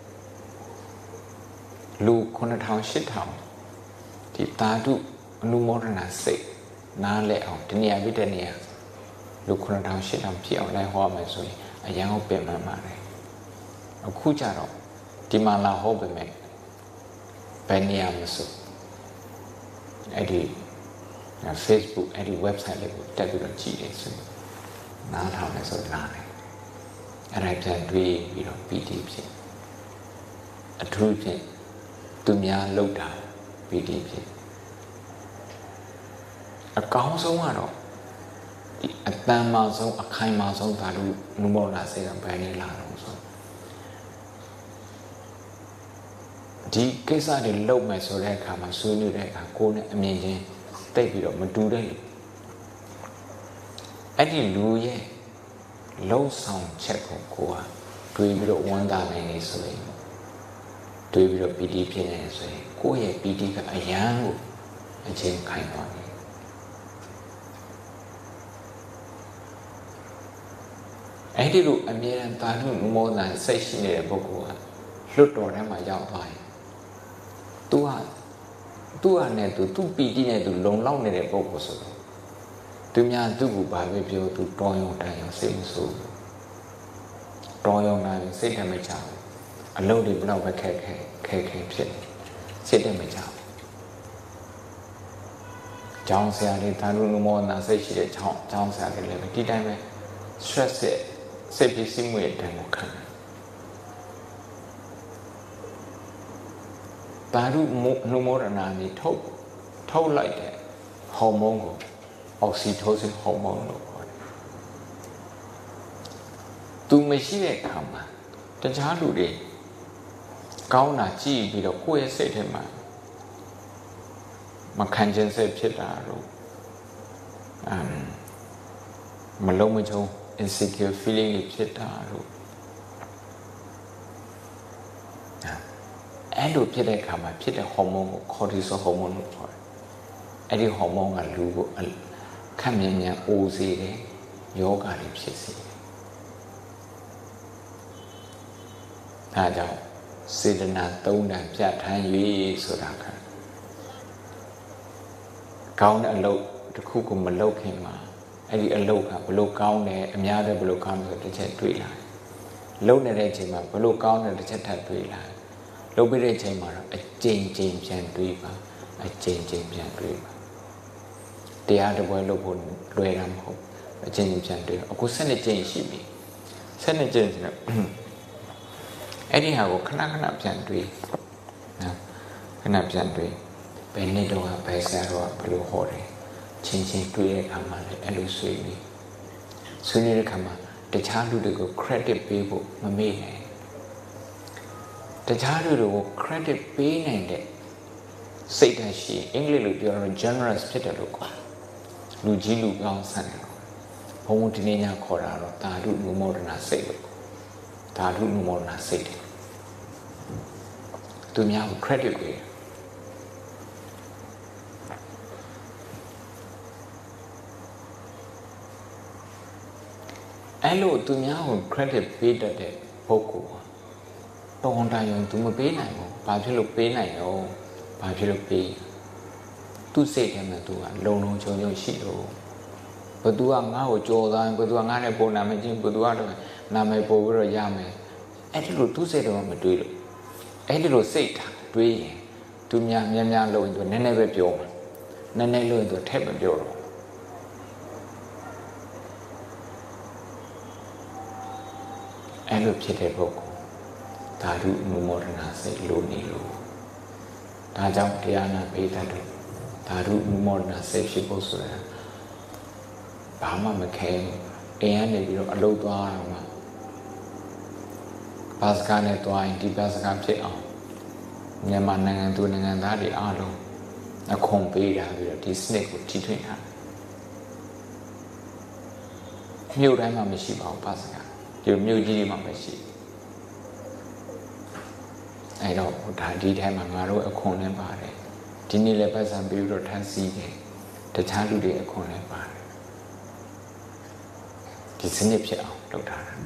A: လူ9000 8000ဒီတာဓုအနုမောဒနာစိတ်နားလဲအောင်တနည်းအားဖြင့်တနည်းလူ9000 8000ဖြစ်အောင်လိုက်ဟောမယ်ဆိုရင်အရန်ကိုပြင်မှန်ပါတယ်အခုကြတော့ဒီမှာလာဟောပေမဲ့ဘယ်နေရာမဆိုအဲ့ဒီ Facebook အဲ့ဒီ website လေးကိုတက်ပြီးတော့ကြည့်တယ်ဆိုရင်နားထောင်နေဆိုနားတယ်အဲ့ဒါပြန်တွေးပြီးတော့ PT ဖြစ်အထူးဖြင့်သူများလောက်တာ PT ဖြစ်အကောင်းဆုံးကတော့ဒီအတန်မှဆုံးအခိုင်မှဆုံးသာလို့နုမောလာစေကဘယ်နဲ့လာတော့ဆိုဒီကိစ္စတွေလုပ်မယ်ဆိုတဲ့အခါမှာဆွေးနွေးတဲ့အခါကိုယ်နဲ့အမြင်ချင်းတိတ်ပြီးတော့မတူတဲ့လူအဲ့ဒီလူရဲ့လုံဆောင်ချက်ကိုကိုယ်ကတွေးပြီးတော့ဝမ်းသာနိုင်နေဆိုရင်တွေးပြီးတော့ပီတိဖြစ်နေဆိုရင်ကိုယ့်ရဲ့ပီတိကအယံကိုအချင်းခိုင်သွားတယ်အဲ့ဒီလိုအမြဲတမ်းသာဓုမောဒနာစိတ်ရှိနေတဲ့ပုဂ္ဂိုလ်ကလွတ်တော်ထဲမှာရောက်သွားရင်သူကနဲ့သူပီတိနဲ့သူလုံလောက်နေတဲ့ပုဂ္ဂိုလ်ဆိုတော့သူများသူ့ကိုဘာပဲပြောသူတော်ရုံတန်ရုံစိတ်မဆိုးတော်ရုံတန်ရုံစိတ်ထမချဘူးအလုပ်တွေဘယ်တော့ပဲခဲဖြစ်နေစစ်တယ်မကြောက်ကျောင်းဆရာတွေသာလူမောနာစိတ်ရှိတဲ့ကျောင်းဆရာတွေလည်းဒီတိုင်းပဲ stress စိတ်ပစ္စည်းမှုရဲ့တန်ကိုခံတယ်သာလူနုမောရနာနေထုတ်လိုက်တဲ့ဟော်မုန်းကိုအောက်ဆီတိုစင်ဟော်မုန်းလို့ခေါ်တယ်သူမရှိတဲ့အခါမှာတခြားလူတွေကောင်းတာကြည့်ပြီးတော့ကိုယ့်ရဲ့စိတ်ထဲမှာမခံကျင်စိတ်ဖြစ်တာလို့မလုံးမချုံ insecure feeling ဖြစ်တာလို့အဲ့လိုဖြစ်တဲ့အခါမှာဖြစ်တဲ့ဟော်မုန်းကို cortisol ဟော်မုန်းလို့ခေါ်တယ်အဲ့ဒီဟော်မုန်းကလူကိုခက်မြန်မြန်အိုစေတယ်ယောဂတွေဖြစ်စေတယ်ဒါကြောင့်စေတနာ3တန်ပြဋ္ဌာန်း၍ဆိုတာကကောင်းတဲ့အလုပ်တစ်ခုကိုမလုပ်ခင်မှာအဲ့ဒီအလုပ်ကဘလို့ကောင်းတယ်အများလည်းဘလို့ကောင်းတယ်ဆိုတစ်ချက်တွေးလာလုပ်နေတဲ့အချိန်မှာဘလို့ကောင်းတယ်တစ်ချက်ထပ်တွေးလာလုပ်ပြီးတဲ့အချိန်မှာတော့အကျဉ်းပြန်တွေးပါအကျဉ်းပြန်တွေးပါတရားတစ်ပွဲလုပ်ဖို့လွယ်တာမဟုတ်အကျဉ်းပြန်တွေးအခု12ကျင့်ရှိပြီ12ကျင့်ဆိုတော့အဲ့ဒီဟာကိုခဏပြန်တွေးနော်ခဏပြန်တွေးဘယ်နှစ်တော့ဘယ်ဆရာတော့ဘယ်လိုဟောတယ်ချင်းတွေးတဲ့အခါမှာလည်းအဲ့လိုဆွေးနေတဲ့အခါမှာတခြားလူတွေကို credit ပေးဖို့မမေ့နဲ့တခြားလူတွေကို credit ပေးနိုင်တဲ့စိတ်ဓာတ်ရှိအင်္ဂလိပ်လိုပြောတော့ generous ဖြစ်တယ်လို့ခေါ်လူကြီးလူကောင်းဆန်တယ်ဘုံဒီနေ့ညခေါ်တာတော့ဓာတုနုမောဒနာစိတ်လို့ဓာတုနုမောဒနာစိတ်တယ်သူများကို credit ပေးအဲ့လိုသူများကို credit ပေးတတ်တဲ့ပုဂ္ဂိုလ်တော်တိုင်ရုံသူမပေးနိုင်ဘူးဘာဖြစ်လို့ပေးနိုင်ရောဘာဖြစ်လို့ပေးသူစိတ်ထဲမှာသူကလုံချုံရှိတော့ဘသူကငါ့ကိုကြော်သားဘသူကငါ့နဲ့ပုံနာမချင်းဘသူကတော့နာမည်ပို့ပြီးတော့ရမယ်အဲ့ဒီလိုသူစိတ်တော့မတွေးလို့အဲ့ဒီလိုစိတ်ထားတွေးရင်သူများလို့ရင်သူနည်းနည်းပဲပြောမှာနည်းနည်းလို့ရင်သူထက်မပြောတော့အဲ့လိုဖြစ်တဲ့ပုဂ္ဂိုလ်ဓာတုနုမောဒနာစိတ်လိုနေလို့ဒါကြောင့်တရားနာပေးတတ်တယ်ဓာတုနုမောဒနာစိတ်ဖြစ်ဖို့ဆိုတာဘာမှမခဲအိမ်ကနေပြီးတော့အလုပ်သွားရမှာဘာစကားနဲ့သွားရင်ဒီဘာစကားဖြစ်အောင်မြန်မာနိုင်ငံသူနိုင်ငံသားတွေအားလုံးအခွန်ပေးတာပြီးတော့ဒီစနစ်ကိုထိထွင်တာမြို့တိုင်းမှာမရှိပါဘူးဘာစကားဒီမြို့ကြီးတွေမှာမရှိအဲ့တော့ဒါဒီထဲမှာငါတို့အခွန်နဲ့ပါတယ်ဒီနေ့လည်းပတ်စံပြီးတော့ထမ်းစီးတယ်တခြားလူတွေအခွန်နဲ့ပါတယ်ဒီစနစ်ဖြစ်အောင်လုပ်ထားတာ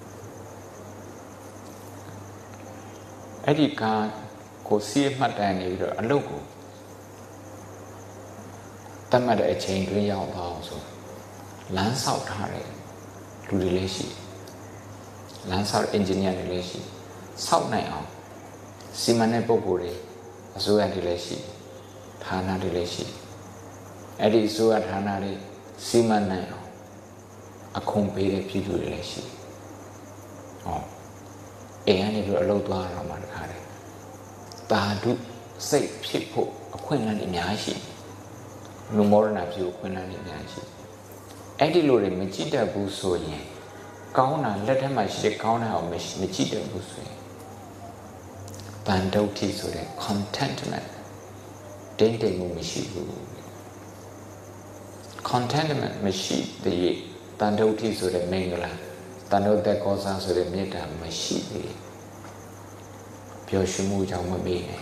A: အဲ့ဒီကိုစီးမှတ်တမ်းနေပြီးတော့အလုပ်ကိုတတ်မှတ်တဲ့အချိန်တွင်းရောက်သွားအောင်ဆိုလမ်းဆောက်ထားတဲ့လူတွေလည်းရှိလမ်းဆောက် engineer တွေလည်းရှိဆောက်နိုင်အောင်စီမံတဲ့ပုဂ္ဂိုလ်တွေအစိုးရတွေလည်းရှိဌာနတွေလည်းရှိအဲ့ဒီအစိုးရဌာနတွေစီမံနိုင်အောင်အခွန်ပေးတဲ့ပြည်သူတွေလည်းရှိဟောအိမ်ကနေပြီးအလုပ်သွားတော့မှတခါတယ်ဓာတုစိတ်ဖြစ်ဖို့အခွင့်အလမ်းတွေအများကြီးရှိနုမောဒနာဖြစ်ဖို့အခွင့်အလမ်းတွေအများကြီးအဲ့ဒီလိုတွေမကြည့်တတ်ဘူးဆိုရင်ကောင်းတာလက်ထက်မှာရှိတဲ့ကောင်းတာကိုမကြည့်တတ်ဘူးဆိုရင်တန်တုဋ္ဌိဆိုတဲ့ contentment တိတ်မှုမရှိဘူး contentment မရှိတဲ့တန်တုဋ္ဌိဆိုတဲ့မင်္ဂလာတန်တုဋ္ဌကောစာဆိုတဲ့မေတ္တာမရှိသေးပျော်ရွှင်မှုကြောင့်မမေ့နဲ့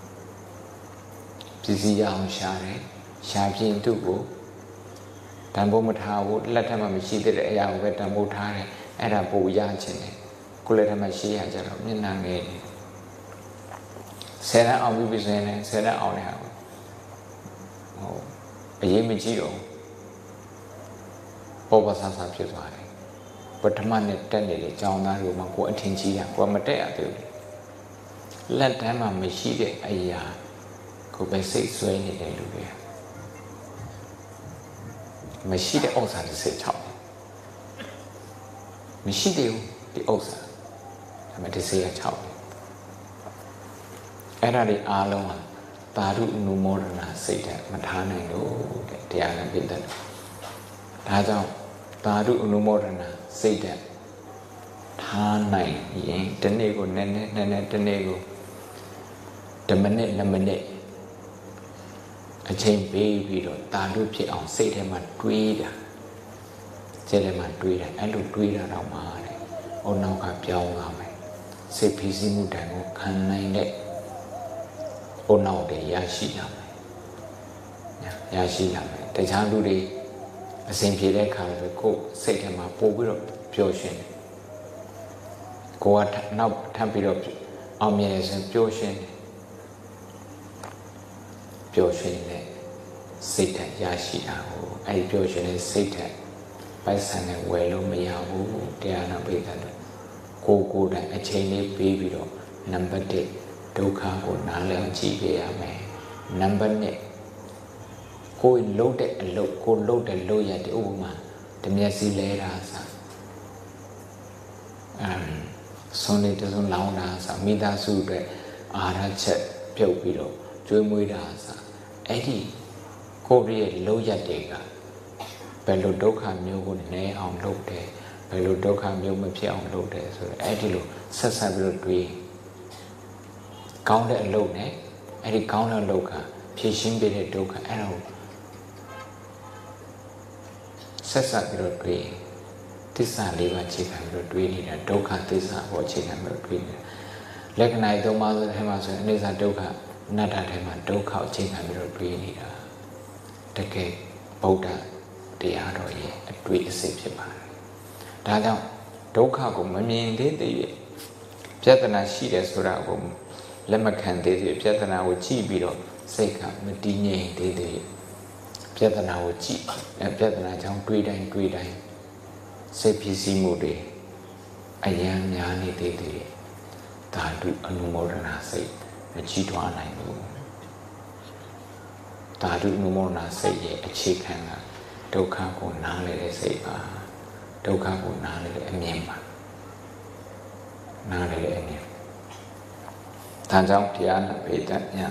A: ပစ္စည်းရအောင်ရှာတယ်ရှာပြင်းသူ့ကိုတန်ဖိုးမထားဘူးလက်ထက်မှာမရှိသေးတဲ့အရာကိုပဲတန်ဖိုးထားတယ်အဲ့ဒါပိုရခြင်းတယ်ကိုလက်ထက်မှာရှိရကြတော့မျက်နှာငယ်တယ်ဆယ်တန်းအောင်ပြီးဆိုရင်လည်းဆယ်တန်းအောင်နေတာဟိုအရေးမကြီးတော့ပေါ်ပါဆန်းဖြစ်သွားတယ်ပထမနဲ့တက်နေတဲ့ကျောင်းသားတွေကိုမှကိုအထင်ကြီးတာကိုမတက်ရသေးဘူးလက်တန်းမှာမရှိတဲ့အရာကိုပဲစိတ်ဆွဲနေတယ်လူတွေမရှိတဲ့ဥစ္စာတွေစိတ်ချောက်မရှိသေးဘူးဒီဥစ္စာဒါပေမဲ့ဒီစိတ်ကချောက်အဲ့ဒါတွေအားလုံးဟာသာဓုအနုမောဒနာစိတ်တဲ့မထားနိုင်လို့တဲ့တရားနဲ့ပြည့်တယ်ဒါကြောင့်သာဓုအနုမောဒနာစိတ်တဲ့ထားနိုင်ရင်တနေ့ကိုနည်းနည်းတနေ့ကို10မိနစ်2မိနစ်အချိန်ပေးပြီးတော့တာဓုဖြစ်အောင်စိတ်ထဲမှာတွေးတာစိတ်ထဲမှာတွေးတာအဲ့လိုတွေးတာတော့မှာတဲ့ဟိုနောက်ကပြောင်းလာမယ်စိတ်ဖိစီးမှုတန်ကိုခံနိုင်တဲ့ဟိုနောက်တည်းရရှိလာမယ်တခြားလူတွေအစဉ်ပြေတဲ့ခါဆိုကိုယ်စိတ်ထဲမှာပို့ပြီးတော့ပျော်ရွှင်တယ်ကိုကနောက်ထပ်ပြီးတော့အောင်မြင်ရင်ပျော်ရွှင်တဲ့စိတ်ဓာတ်ရရှိတာကိုအဲ့ဒီပျော်ရွှင်တဲ့စိတ်ဓာတ်ပိုက်ဆံနဲ့ဝယ်လို့မရဘူးတရားနာပိဋကတ်ကိုယ်တိုင်အချိန်လေးပေးပြီးတော့နံပါတ်1ဒုက္ခကိုနားလည်ကြည့်ပြရမယ်နံပါတ်2ကိုယ်လှုပ်တဲ့အလုပ်ကိုလှုပ်တဲ့လုပ်ရတဲ့ဥပမာတမျက်စိလဲတာစားဆွန်နေတစုံလောင်းတာစားမိသားစုအတွက်အာဟာရချက်ပြုတ်ပြီးတော့ကျွေးမွေးတာစားအဲ့ဒီကိုယ့်ရဲ့လုပ်ရတဲ့ကဘယ်လိုဒုက္ခမျိုးကိုနည်းအောင်လုပ်တယ်ဘယ်လိုဒုက္ခမျိုးမဖြစ်အောင်လုပ်တယ်ဆိုတော့အဲ့ဒီလိုဆက်ဆက်ပြီးတော့တွေးကောင်းတဲ့အလုပ်နဲ့အဲ့ဒီကောင်းတဲ့အလုပ်ကဖြည့်ရှင်းပေးတဲ့ဒုက္ခအဲ့ဒါကိုဆက်ဆက်ပြီးတော့တွေးသစ္စာလေးပါးအခြေခံပြီးတော့တွေးနေတာဒုက္ခသစ္စာကိုအခြေခံပြီးတော့တွေးနေတာလက္ခဏာသုံးပါးဆိုတဲ့ထဲမှာဆိုရင်အနိစ္စဒုက္ခအနတ္တထဲမှာဒုက္ခအခြေခံပြီးတော့တွေးနေတာတကယ်ဗုဒ္ဓတရားတော်ရဲ့အတွေ့အစိတ်ဖြစ်ပါတယ်ဒါကြောင့်ဒုက္ခကိုမမြင်သေးသေးပြဿနာရှိတယ်ဆိုတာကိုလက်မခံသေးသေးပြဿနာကိုကြည့်ပြီးတော့စိတ်ကမတည်ငြိမ်သေးသေးပြဿနာကိုကြည့်ပြဿနာကြောင့်တွေးတိုင်းစိတ်ဖြစ်စီမှုတွေအယံများနေသေးသေးသာဓုအနုမောဒနာစိတ်မကြည့်ထွားနိုင်ဘူးသာဓုအနုမောဒနာစိတ်ရဲ့အခြေခံကဒုက္ခကိုနားလည်တဲ့စိတ်ပါဒုက္ခကိုနားလည်တဲ့အမြင်ပါနားလည်တဲ့အမြင်ဒါကြောင့်တရားနာပေတညာ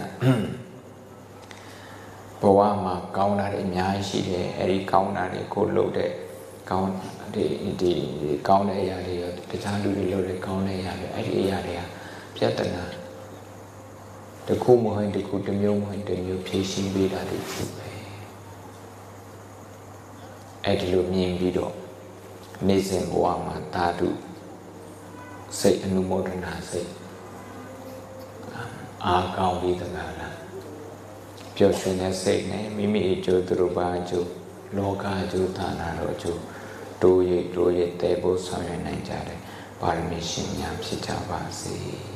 A: ဘဝမှာကောင်းတာတွေအများကြီးရှိတယ်အဲဒီကောင်းတာတွေကိုလုပ်တဲ့ကောင်းဒီကောင်းတဲ့အရာတွေရောတခြားလူတွေလုပ်တဲ့ကောင်းတဲ့အရာတွေအဲ့ဒီအရာတွေကပြဿနာတခုမဟုတ်တခုတစ်မျိုးမဟုတ်တစ်မျိုးဖြေရှင်းပေးတာတွေဖြစ်ပဲအဲ့ဒီလိုမြင်ပြီးတော့နေ့စဉ်ဘဝမှာသာဓုစိတ်အနုမောဒနာစိတ်အာကောင်းပြီးတကားလားပျော်ရွှင်တဲ့စိတ်နဲ့မိမိအကျိုးသူတို့ဘာအကျိုးလောကအကျိုးဌာနတော်အကျိုးတိုးရိပ်တည်ဖို့ဆောင်ရွက်နိုင်ကြတယ်ပါရမီရှင်များဖြစ်ကြပါစေ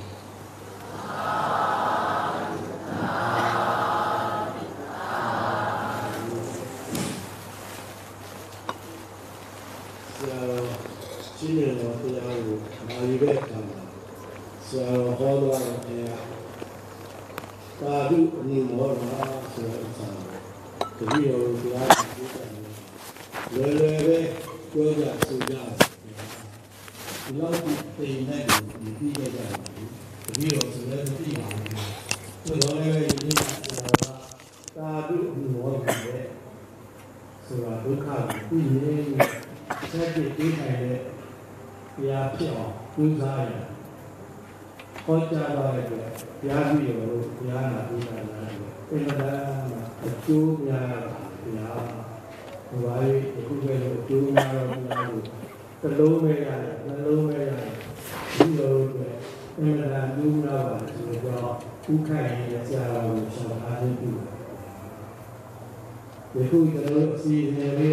C: ရှိနေတော့တရားကိုမာရီပဲခံတာဆရာတော်ဟောတော်တရားသာဓုအနုမောဒနာဆိုတဲ့ဥစ္စာတတိယတရားကိုပြောတယ်လွယ်ပဲပြောကြဆိုကြဒီလောက်သိနေတယ်ဒီပြီးကြတယ်တတိယဆိုလည်းမသိပါဘူးဒါတော့လည်းဒီနေ့သာဓုအနုမောဒနာရဲ့ဆိုတာဒုက္ခကိုသိရင်ဆက်ပြီးနိုင်တဲ့တရားဖြစ်အောင်ပူဇော်ရဟောကြားပါရတဲ့တရားပြီးရောတရားနာပြီးတာလည်းအင်မတန်အကျိုးများတရားဟိုပါလေအခုပဲလို့အကျိုးများတော့တရားကိုတစ်လုံးပဲရတယ်နှလုံးပဲရတယ်ဒီလိုပဲအင်မတန်ကျိုးများပါတယ်ဆိုတော့ဥခိုင်ရဲ့ဆရာတော်ကိုရှောင်အားခြင်းပြုဒီခုကျွန်တော်အစီအစဉ်လေး